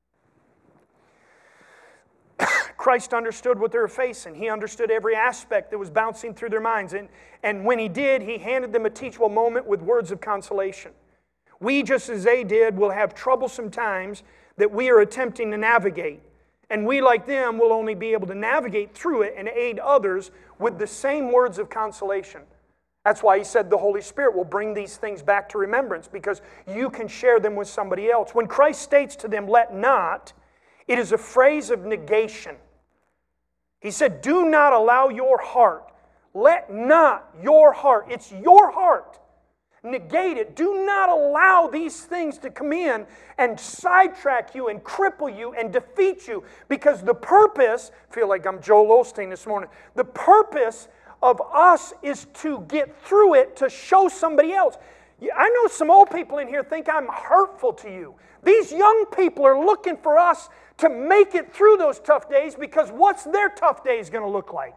Christ understood what they were facing. He understood every aspect that was bouncing through their minds. And when he did, he handed them a teachable moment with words of consolation. We, just as they did, will have troublesome times that we are attempting to navigate. And we, like them, will only be able to navigate through it and aid others with the same words of consolation. That's why he said the Holy Spirit will bring these things back to remembrance, because you can share them with somebody else. When Christ states to them, "Let not," it is a phrase of negation. He said, do not allow your heart. Let not your heart. It's your heart. Negate it. Do not allow these things to come in and sidetrack you and cripple you and defeat you, because the purpose, I feel like I'm Joel Osteen this morning, the purpose of us is to get through it to show somebody else. I know some old people in here think I'm hurtful to you. These young people are looking for us to make it through those tough days, because what's their tough days going to look like?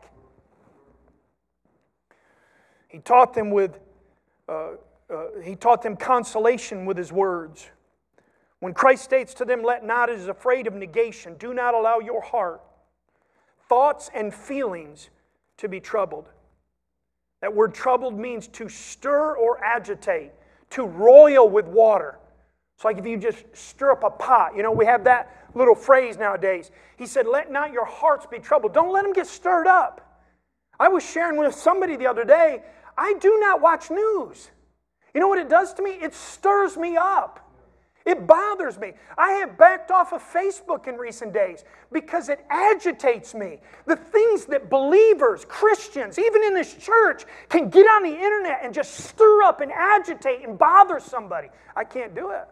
He taught them consolation with His words. When Christ states to them, "Let not," it is afraid of negation. Do not allow your heart, thoughts and feelings to be troubled. That word troubled means to stir or agitate, to roil with water. It's like if you just stir up a pot. You know, we have that little phrase nowadays. He said, "Let not your hearts be troubled." Don't let them get stirred up. I was sharing with somebody the other day, I do not watch news. You know what it does to me? It stirs me up. It bothers me. I have backed off of Facebook in recent days because it agitates me. The things that believers, Christians, even in this church, can get on the internet and just stir up and agitate and bother somebody. I can't do it.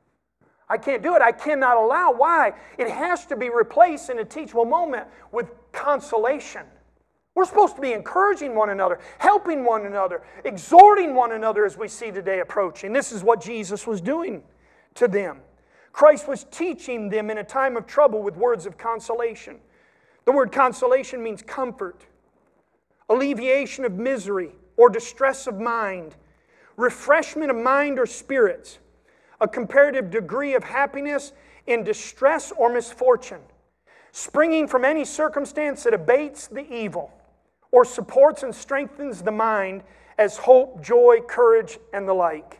I can't do it. I cannot allow. Why? It has to be replaced in a teachable moment with consolation. We're supposed to be encouraging one another, helping one another, exhorting one another as we see today approaching. This is what Jesus was doing to them. Christ was teaching them in a time of trouble with words of consolation. The word consolation means comfort, alleviation of misery or distress of mind, refreshment of mind or spirits, a comparative degree of happiness in distress or misfortune, springing from any circumstance that abates the evil or supports and strengthens the mind, as hope, joy, courage, and the like.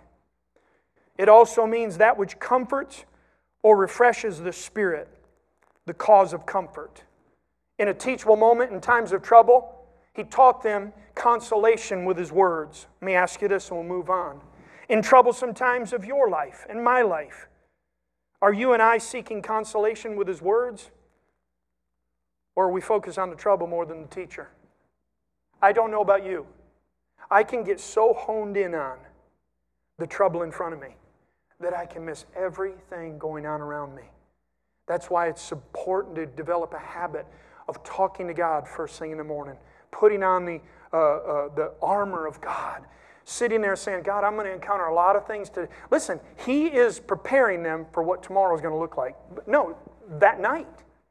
It also means that which comforts or refreshes the spirit, the cause of comfort. In a teachable moment in times of trouble, He taught them consolation with His words. Let me ask you this and we'll move on. In troublesome times of your life and my life, are you and I seeking consolation with His words? Or are we focused on the trouble more than the teacher? I don't know about you. I can get so honed in on the trouble in front of me that I can miss everything going on around me. That's why it's important to develop a habit of talking to God first thing in the morning, putting on the armor of God, sitting there saying, "God, I'm going to encounter a lot of things to..." Listen, He is preparing them for what tomorrow is going to look like. But no, that night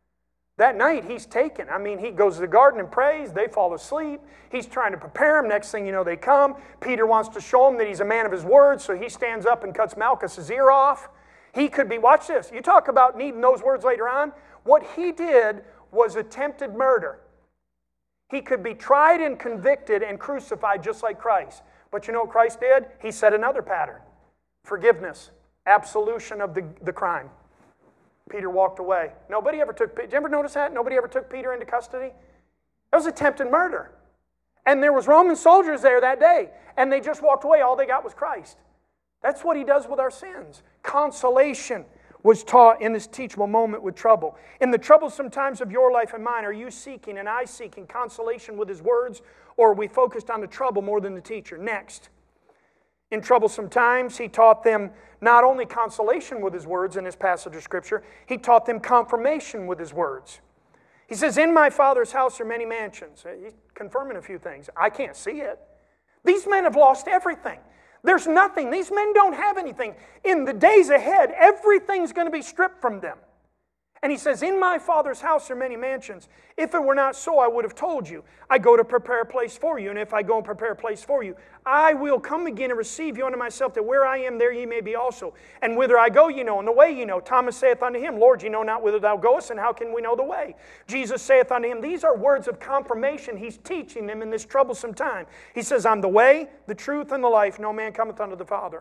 He's taken. I mean, He goes to the garden and prays. They fall asleep. He's trying to prepare them. Next thing you know, they come. Peter wants to show them that he's a man of his word, so he stands up and cuts Malchus' ear off. He could be, watch this. You talk about needing those words later on. What he did was attempted murder. He could be tried and convicted and crucified just like Christ. But you know what Christ did? He set another pattern. Forgiveness. Absolution of the crime. Peter walked away. Did you ever notice that? Nobody ever took Peter into custody? That was attempted murder. And there was Roman soldiers there that day, and they just walked away. All they got was Christ. That's what He does with our sins. Consolation was taught in this teachable moment with trouble. In the troublesome times of your life and mine, are you seeking and I seeking consolation with His words, or are we focused on the trouble more than the teacher? Next. In troublesome times, He taught them not only consolation with His words in this passage of Scripture, He taught them confirmation with His words. He says, "In my Father's house are many mansions." He's confirming a few things. I can't see it. These men have lost everything. There's nothing. These men don't have anything. In the days ahead, everything's going to be stripped from them. And He says, "In my Father's house are many mansions. If it were not so, I would have told you. I go to prepare a place for you. And if I go and prepare a place for you, I will come again and receive you unto myself, that where I am, there ye may be also. And whither I go, ye know, and the way ye know." Thomas saith unto Him, "Lord, ye know not whither thou goest, and how can we know the way?" Jesus saith unto him, these are words of confirmation He's teaching them in this troublesome time. He says, "I'm the way, the truth, and the life. No man cometh unto the Father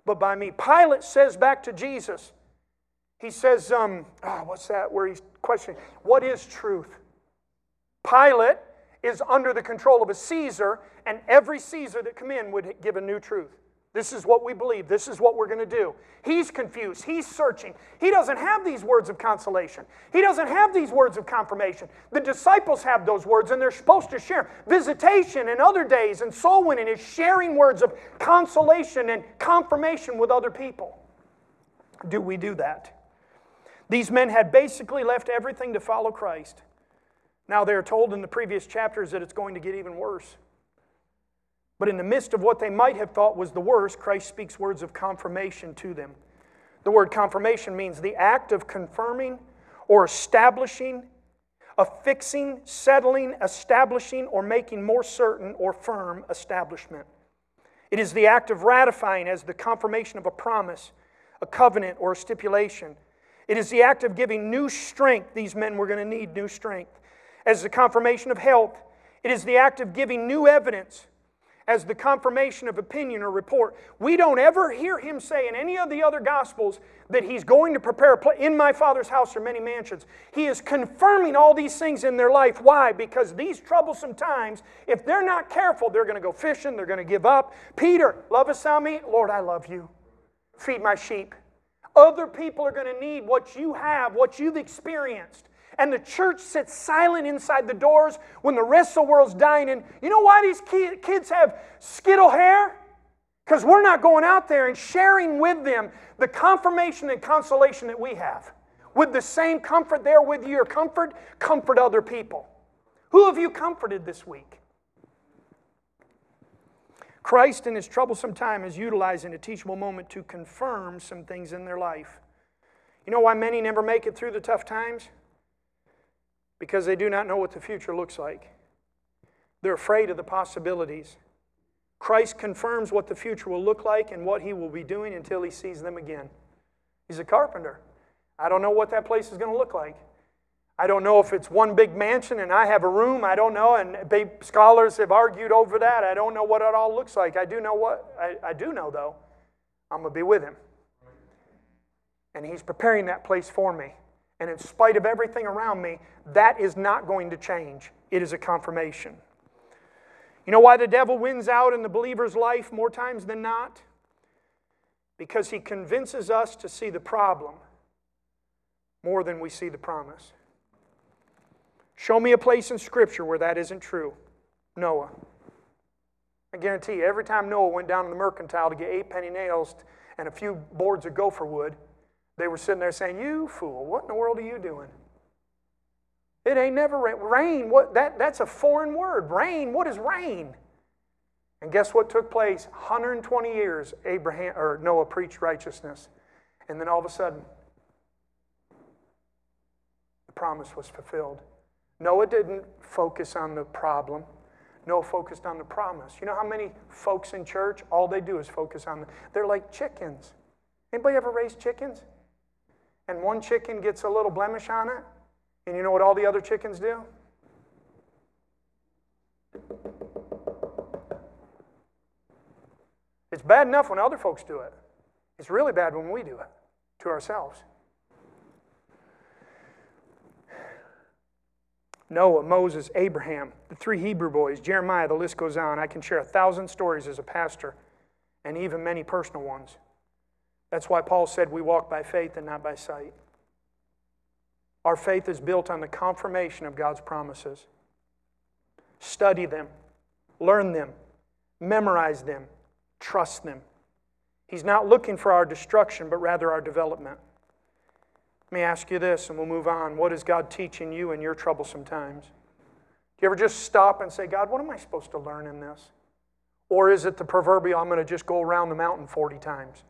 but by me. Pilate says back to Jesus, he says, what's that where he's questioning? What is truth? Pilate is under the control of a Caesar, and every Caesar that come in would give a new truth. This is what we believe. This is what we're going to do. He's confused. He's searching. He doesn't have these words of consolation. He doesn't have these words of confirmation. The disciples have those words, and they're supposed to share. Visitation and other days and soul winning is sharing words of consolation and confirmation with other people. Do we do that? These men had basically left everything to follow Christ. Now they are told in the previous chapters that it's going to get even worse. But in the midst of what they might have thought was the worst, Christ speaks words of confirmation to them. The word confirmation means the act of confirming or establishing, affixing, settling, establishing, or making more certain or firm establishment. It is the act of ratifying as the confirmation of a promise, a covenant, or a stipulation. It is the act of giving new strength. These men were going to need new strength. As the confirmation of health. It is the act of giving new evidence as the confirmation of opinion or report. We don't ever hear him say in any of the other Gospels that he's going to prepare a place. In my Father's house are many mansions. He is confirming all these things in their life. Why? Because these troublesome times, if they're not careful, they're going to go fishing, they're going to give up. Peter, lovest thou me? Lord, I love you. Feed my sheep. Other people are going to need what you have, what you've experienced. And the church sits silent inside the doors when the rest of the world's dying. And you know why these kids have skittle hair? Because we're not going out there and sharing with them the confirmation and consolation that we have. With the same comfort there with your comfort, comfort other people. Who have you comforted this week? Christ in His troublesome time is utilizing a teachable moment to confirm some things in their life. You know why many never make it through the tough times? Because they do not know what the future looks like. They're afraid of the possibilities. Christ confirms what the future will look like and what He will be doing until He sees them again. He's a carpenter. I don't know what that place is going to look like. I don't know if it's one big mansion and I have a room. I don't know, and scholars have argued over that. I don't know what it all looks like. I do know though, I'm going to be with Him. And He's preparing that place for me. And in spite of everything around me, that is not going to change. It is a confirmation. You know why the devil wins out in the believer's life more times than not? Because he convinces us to see the problem more than we see the promise. Show me a place in Scripture where that isn't true. Noah. I guarantee you, every time Noah went down to the mercantile to get 8 penny nails and a few boards of gopher wood, they were sitting there saying, "You fool, what in the world are you doing? It ain't never rain. Rain, what? That's a foreign word. Rain, what is rain?" And guess what took place? 120 years Noah preached righteousness. And then all of a sudden, the promise was fulfilled. Noah didn't focus on the problem. Noah focused on the promise. You know how many folks in church, all they do is focus on they're like chickens. Anybody ever raise chickens? And one chicken gets a little blemish on it, and you know what all the other chickens do? It's bad enough when other folks do it. It's really bad when we do it to ourselves. Noah, Moses, Abraham, the 3 Hebrew boys, Jeremiah, the list goes on. I can share 1,000 stories as a pastor, and even many personal ones. That's why Paul said we walk by faith and not by sight. Our faith is built on the confirmation of God's promises. Study them, learn them, memorize them, trust them. He's not looking for our destruction, but rather our development. Let me ask you this, and we'll move on. What is God teaching you in your troublesome times? Do you ever just stop and say, "God, what am I supposed to learn in this?" Or is it the proverbial, "I'm going to just go around the mountain 40 times"?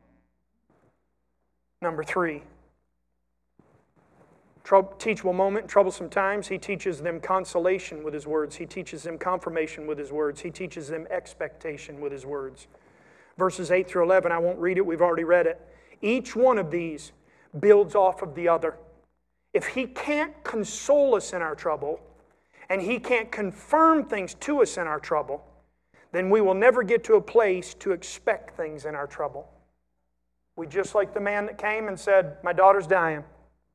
Number 3, teachable moment in troublesome times. He teaches them consolation with His words. He teaches them confirmation with His words. He teaches them expectation with His words. Verses 8 through 11, I won't read it. We've already read it. Each one of these builds off of the other. If He can't console us in our trouble, and He can't confirm things to us in our trouble, then we will never get to a place to expect things in our trouble. We just like the man that came and said, my daughter's dying.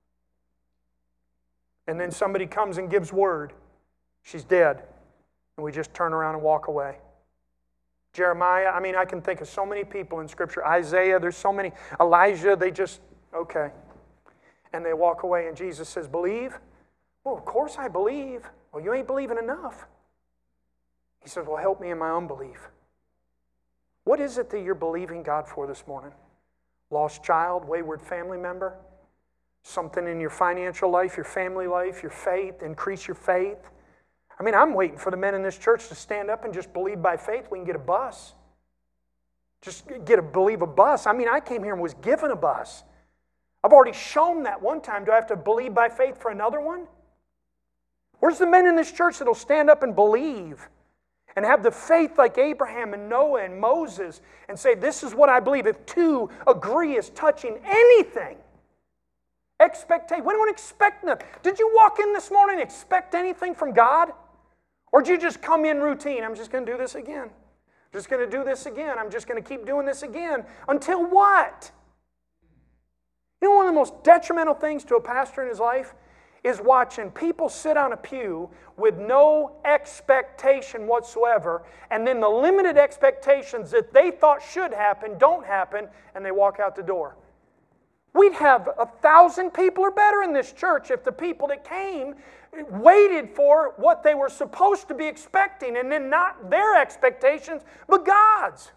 And then somebody comes and gives word, she's dead. And we just turn around and walk away. Jeremiah, I can think of so many people in Scripture. Isaiah, there's so many. Elijah, they just, okay. And they walk away and Jesus says, believe? Well, of course I believe. Well, you ain't believing enough. He says, well, help me in my unbelief. What is it that you're believing God for this morning? Lost child, wayward family member? Something in your financial life, your family life, your faith, increase your faith? I'm waiting for the men in this church to stand up and just believe by faith we can get a bus. Just believe a bus. I came here and was given a bus. I've already shown that one time. Do I have to believe by faith for another one? Where's the men in this church that'll stand up and believe and have the faith like Abraham and Noah and Moses and say, this is what I believe. If two agree as touching anything, expectation. We don't expect nothing. Did you walk in this morning and expect anything from God? Or did you just come in routine? I'm just going to do this again. I'm just going to do this again. I'm just going to keep doing this again. Until what? You know, one of the most detrimental things to a pastor in his life is watching people sit on a pew with no expectation whatsoever, and then the limited expectations that they thought should happen don't happen, and they walk out the door. We'd have 1,000 people or better in this church if the people that came waited for what they were supposed to be expecting, and then not their expectations, but God's.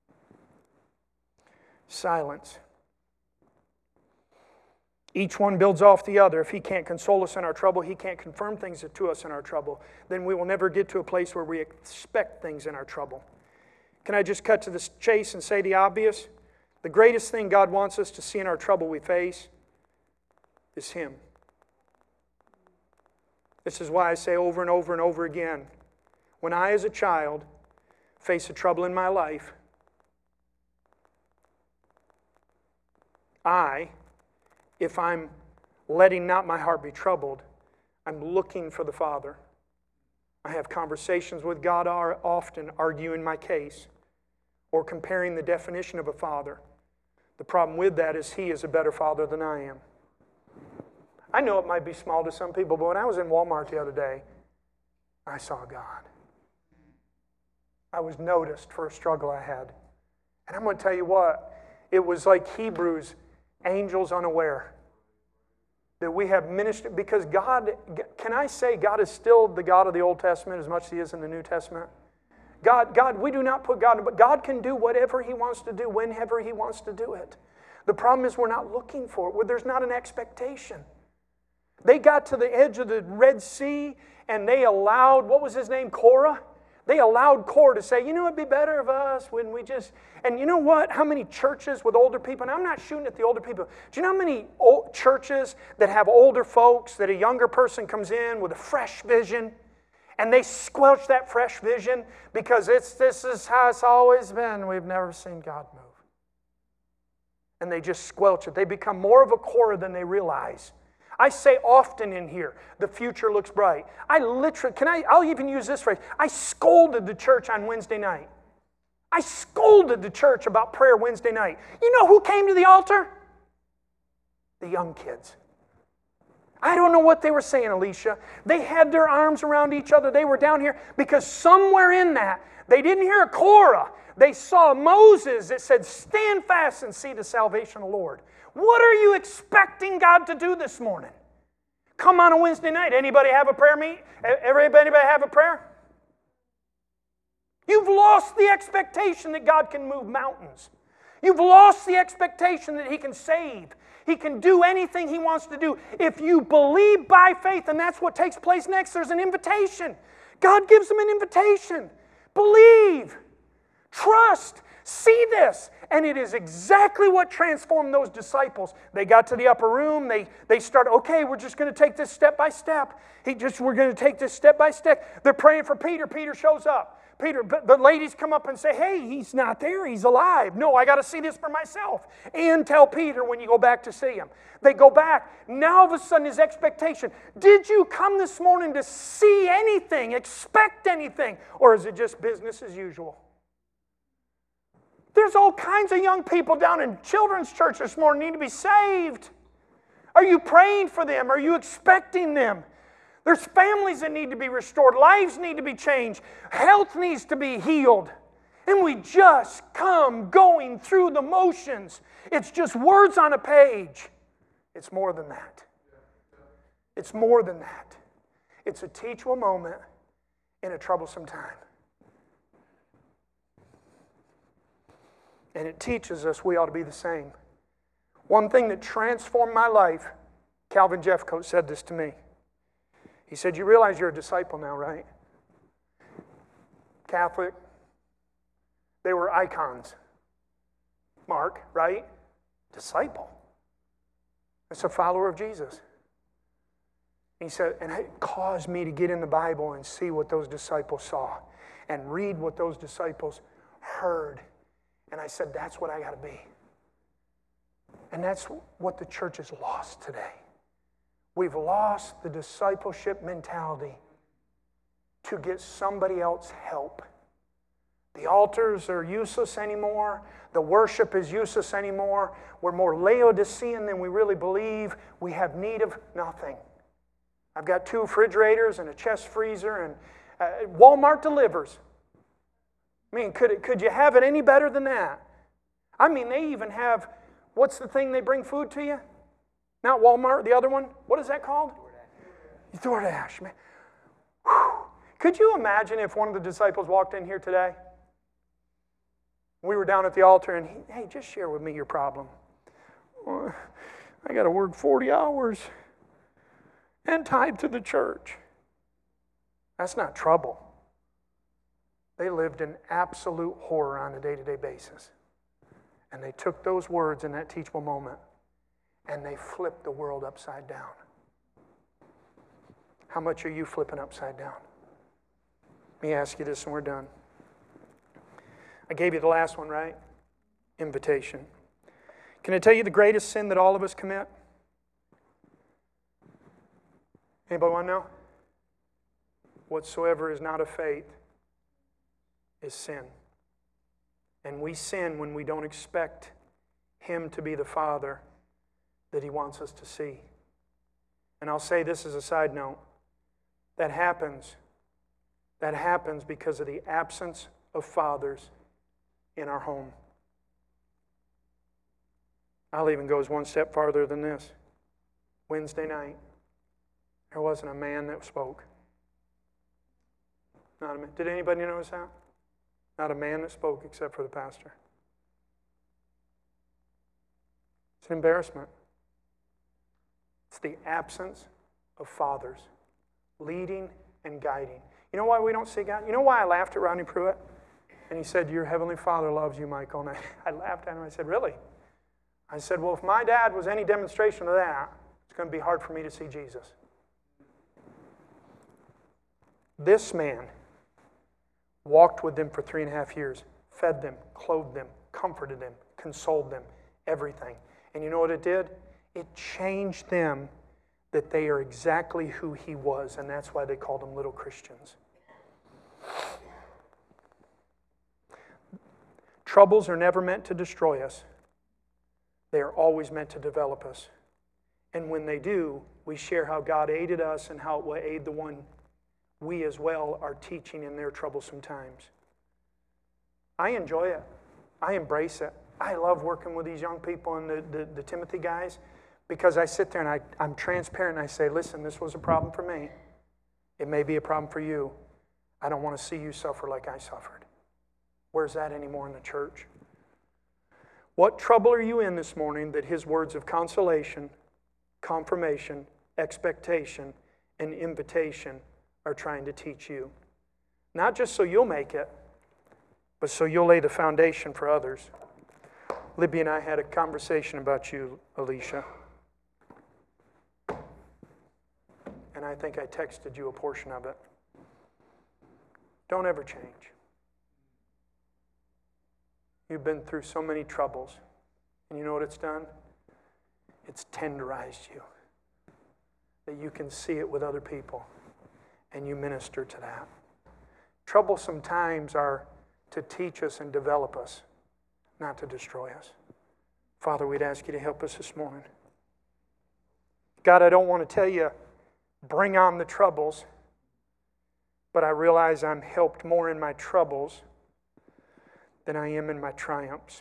Silence. Each one builds off the other. If he can't console us in our trouble, he can't confirm things to us in our trouble, then we will never get to a place where we expect things in our trouble. Can I just cut to the chase and say the obvious? The greatest thing God wants us to see in our trouble we face is Him. This is why I say over and over and over again, when I as a child face a trouble in my life, if I'm letting not my heart be troubled, I'm looking for the Father. I have conversations with God often, arguing my case or comparing the definition of a father. The problem with that is He is a better father than I am. I know it might be small to some people, but when I was in Walmart the other day, I saw God. I was noticed for a struggle I had. And I'm going to tell you what, it was like Hebrews, angels unaware. That we have ministered, because God, can I say God is still the God of the Old Testament as much as He is in the New Testament? God, we do not put God, but God can do whatever He wants to do, whenever He wants to do it. The problem is we're not looking for it, where there's not an expectation. They got to the edge of the Red Sea and they allowed, what was his name, Korah? They allowed Korah to say, you know, it'd be better of us when we just, and you know what? How many churches with older people, and I'm not shooting at the older people, do you know how many churches that have older folks, that a younger person comes in with a fresh vision, and they squelch that fresh vision because this is how it's always been. We've never seen God move. And they just squelch it. They become more of a Korah than they realize. I say often in here, the future looks bright. I'll even use this phrase. I scolded the church on Wednesday night. I scolded the church about prayer Wednesday night. You know who came to the altar? The young kids. I don't know what they were saying, Alicia. They had their arms around each other. They were down here because somewhere in that, they didn't hear a Korah. They saw Moses that said, stand fast and see the salvation of the Lord. What are you expecting God to do this morning? Come on a Wednesday night. Anybody have a prayer meet? Everybody have a prayer? You've lost the expectation that God can move mountains. You've lost the expectation that He can save. He can do anything He wants to do. If you believe by faith, and that's what takes place next, there's an invitation. God gives them an invitation. Believe. Trust. See this. And it is exactly what transformed those disciples. They got to the upper room. They started, okay, we're just going to take this step by step. We're going to take this step by step. They're praying for Peter. Peter shows up. The ladies come up and say, hey, he's not there. He's alive. No, I got to see this for myself. And tell Peter when you go back to see him. They go back. Now all of a sudden his expectation. Did you come this morning to see anything, expect anything? Or is it just business as usual? There's all kinds of young people down in children's church this morning need to be saved. Are you praying for them? Are you expecting them? There's families that need to be restored. Lives need to be changed. Health needs to be healed. And we just come going through the motions. It's just words on a page. It's more than that. It's more than that. It's a teachable moment in a troublesome time. And it teaches us we ought to be the same. One thing that transformed my life, Calvin Jeffcoat said this to me. He said, you realize you're a disciple now, right? Catholic. They were icons. Mark, right? Disciple. That's a follower of Jesus. He said, and it caused me to get in the Bible and see what those disciples saw and read what those disciples heard. And I said, that's what I got to be. And that's what the church has lost today. We've lost the discipleship mentality to get somebody else help. The altars are useless anymore. The worship is useless anymore. We're more Laodicean than we really believe. We have need of nothing. I've got 2 refrigerators and a chest freezer, and Walmart delivers. I mean, could you have it any better than that? I mean, they even have, what's the thing they bring food to you? Not Walmart, the other one. What is that called? DoorDash, man. Whew. Could you imagine if one of the disciples walked in here today? We were down at the altar and hey, just share with me your problem. I got to work 40 hours and tithe to the church. That's not trouble. They lived in absolute horror on a day-to-day basis. And they took those words in that teachable moment and they flipped the world upside down. How much are you flipping upside down? Let me ask you this and we're done. I gave you the last one, right? Invitation. Can I tell you the greatest sin that all of us commit? Anybody want to know? Whatsoever is not of faith is sin. And we sin when we don't expect Him to be the Father that He wants us to see. And I'll say this as a side note. That happens because of the absence of fathers in our home. I'll even go one step farther than this. Wednesday night, there wasn't a man that spoke. Not a man. Did anybody notice that? Not a man that spoke except for the pastor. It's an embarrassment. It's the absence of fathers leading and guiding. You know why we don't see God? You know why I laughed at Rodney Pruitt? And he said, your heavenly Father loves you, Michael. And I laughed at him. I said, really? I said, well, if my dad was any demonstration of that, it's going to be hard for me to see Jesus. This man walked with them for 3.5 years, fed them, clothed them, comforted them, consoled them, everything. And you know what it did? It changed them that they are exactly who he was, and that's why they called them little Christians. Troubles are never meant to destroy us. They are always meant to develop us. And when they do, we share how God aided us and how it will aid the one we as well are teaching in their troublesome times. I enjoy it. I embrace it. I love working with these young people and the Timothy guys because I sit there and I'm transparent and I say, listen, this was a problem for me. It may be a problem for you. I don't want to see you suffer like I suffered. Where's that anymore in the church? What trouble are you in this morning that his words of consolation, confirmation, expectation, and invitation are trying to teach you? Not just so you'll make it, but so you'll lay the foundation for others. Libby and I had a conversation about you, Alicia. And I think I texted you a portion of it. Don't ever change. You've been through so many troubles. And you know what it's done? It's tenderized you. That you can see it with other people. And you minister to that. Troublesome times are to teach us and develop us. not to destroy us. Father, we'd ask you to help us this morning. God, I don't want to tell you, bring on the troubles, but I realize I'm helped more in my troubles than I am in my triumphs.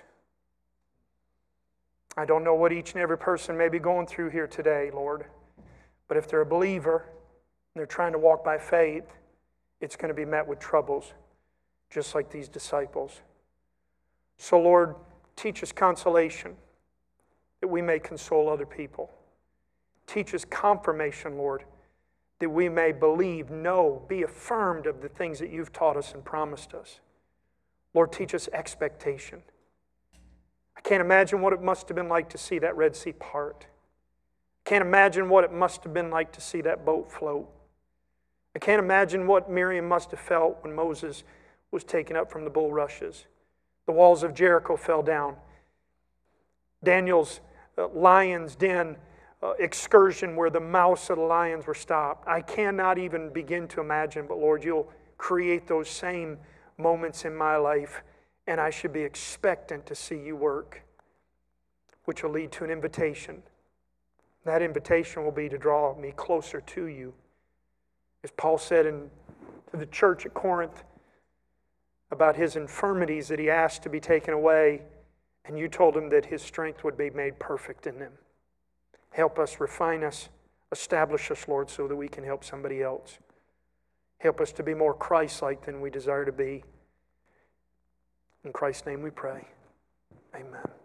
I don't know what each and every person may be going through here today, Lord, but if they're a believer and they're trying to walk by faith, it's going to be met with troubles, just like these disciples. So, Lord, teach us consolation that we may console other people. Teach us confirmation, Lord, that we may believe, know, be affirmed of the things that you've taught us and promised us. Lord, teach us expectation. I can't imagine what it must have been like to see that Red Sea part. I can't imagine what it must have been like to see that boat float. I can't imagine what Miriam must have felt when Moses was taken up from the bulrushes. The walls of Jericho fell down. Daniel's lion's den excursion where the mouths of the lions were stopped. I cannot even begin to imagine, but Lord, you'll create those same moments in my life, and I should be expectant to see you work, which will lead to an invitation. That invitation will be to draw me closer to you. As Paul said to the church at Corinth about his infirmities that he asked to be taken away, and you told him that his strength would be made perfect in them. Help us, refine us, establish us, Lord, so that we can help somebody else. Help us to be more Christ-like than we desire to be. In Christ's name we pray. Amen.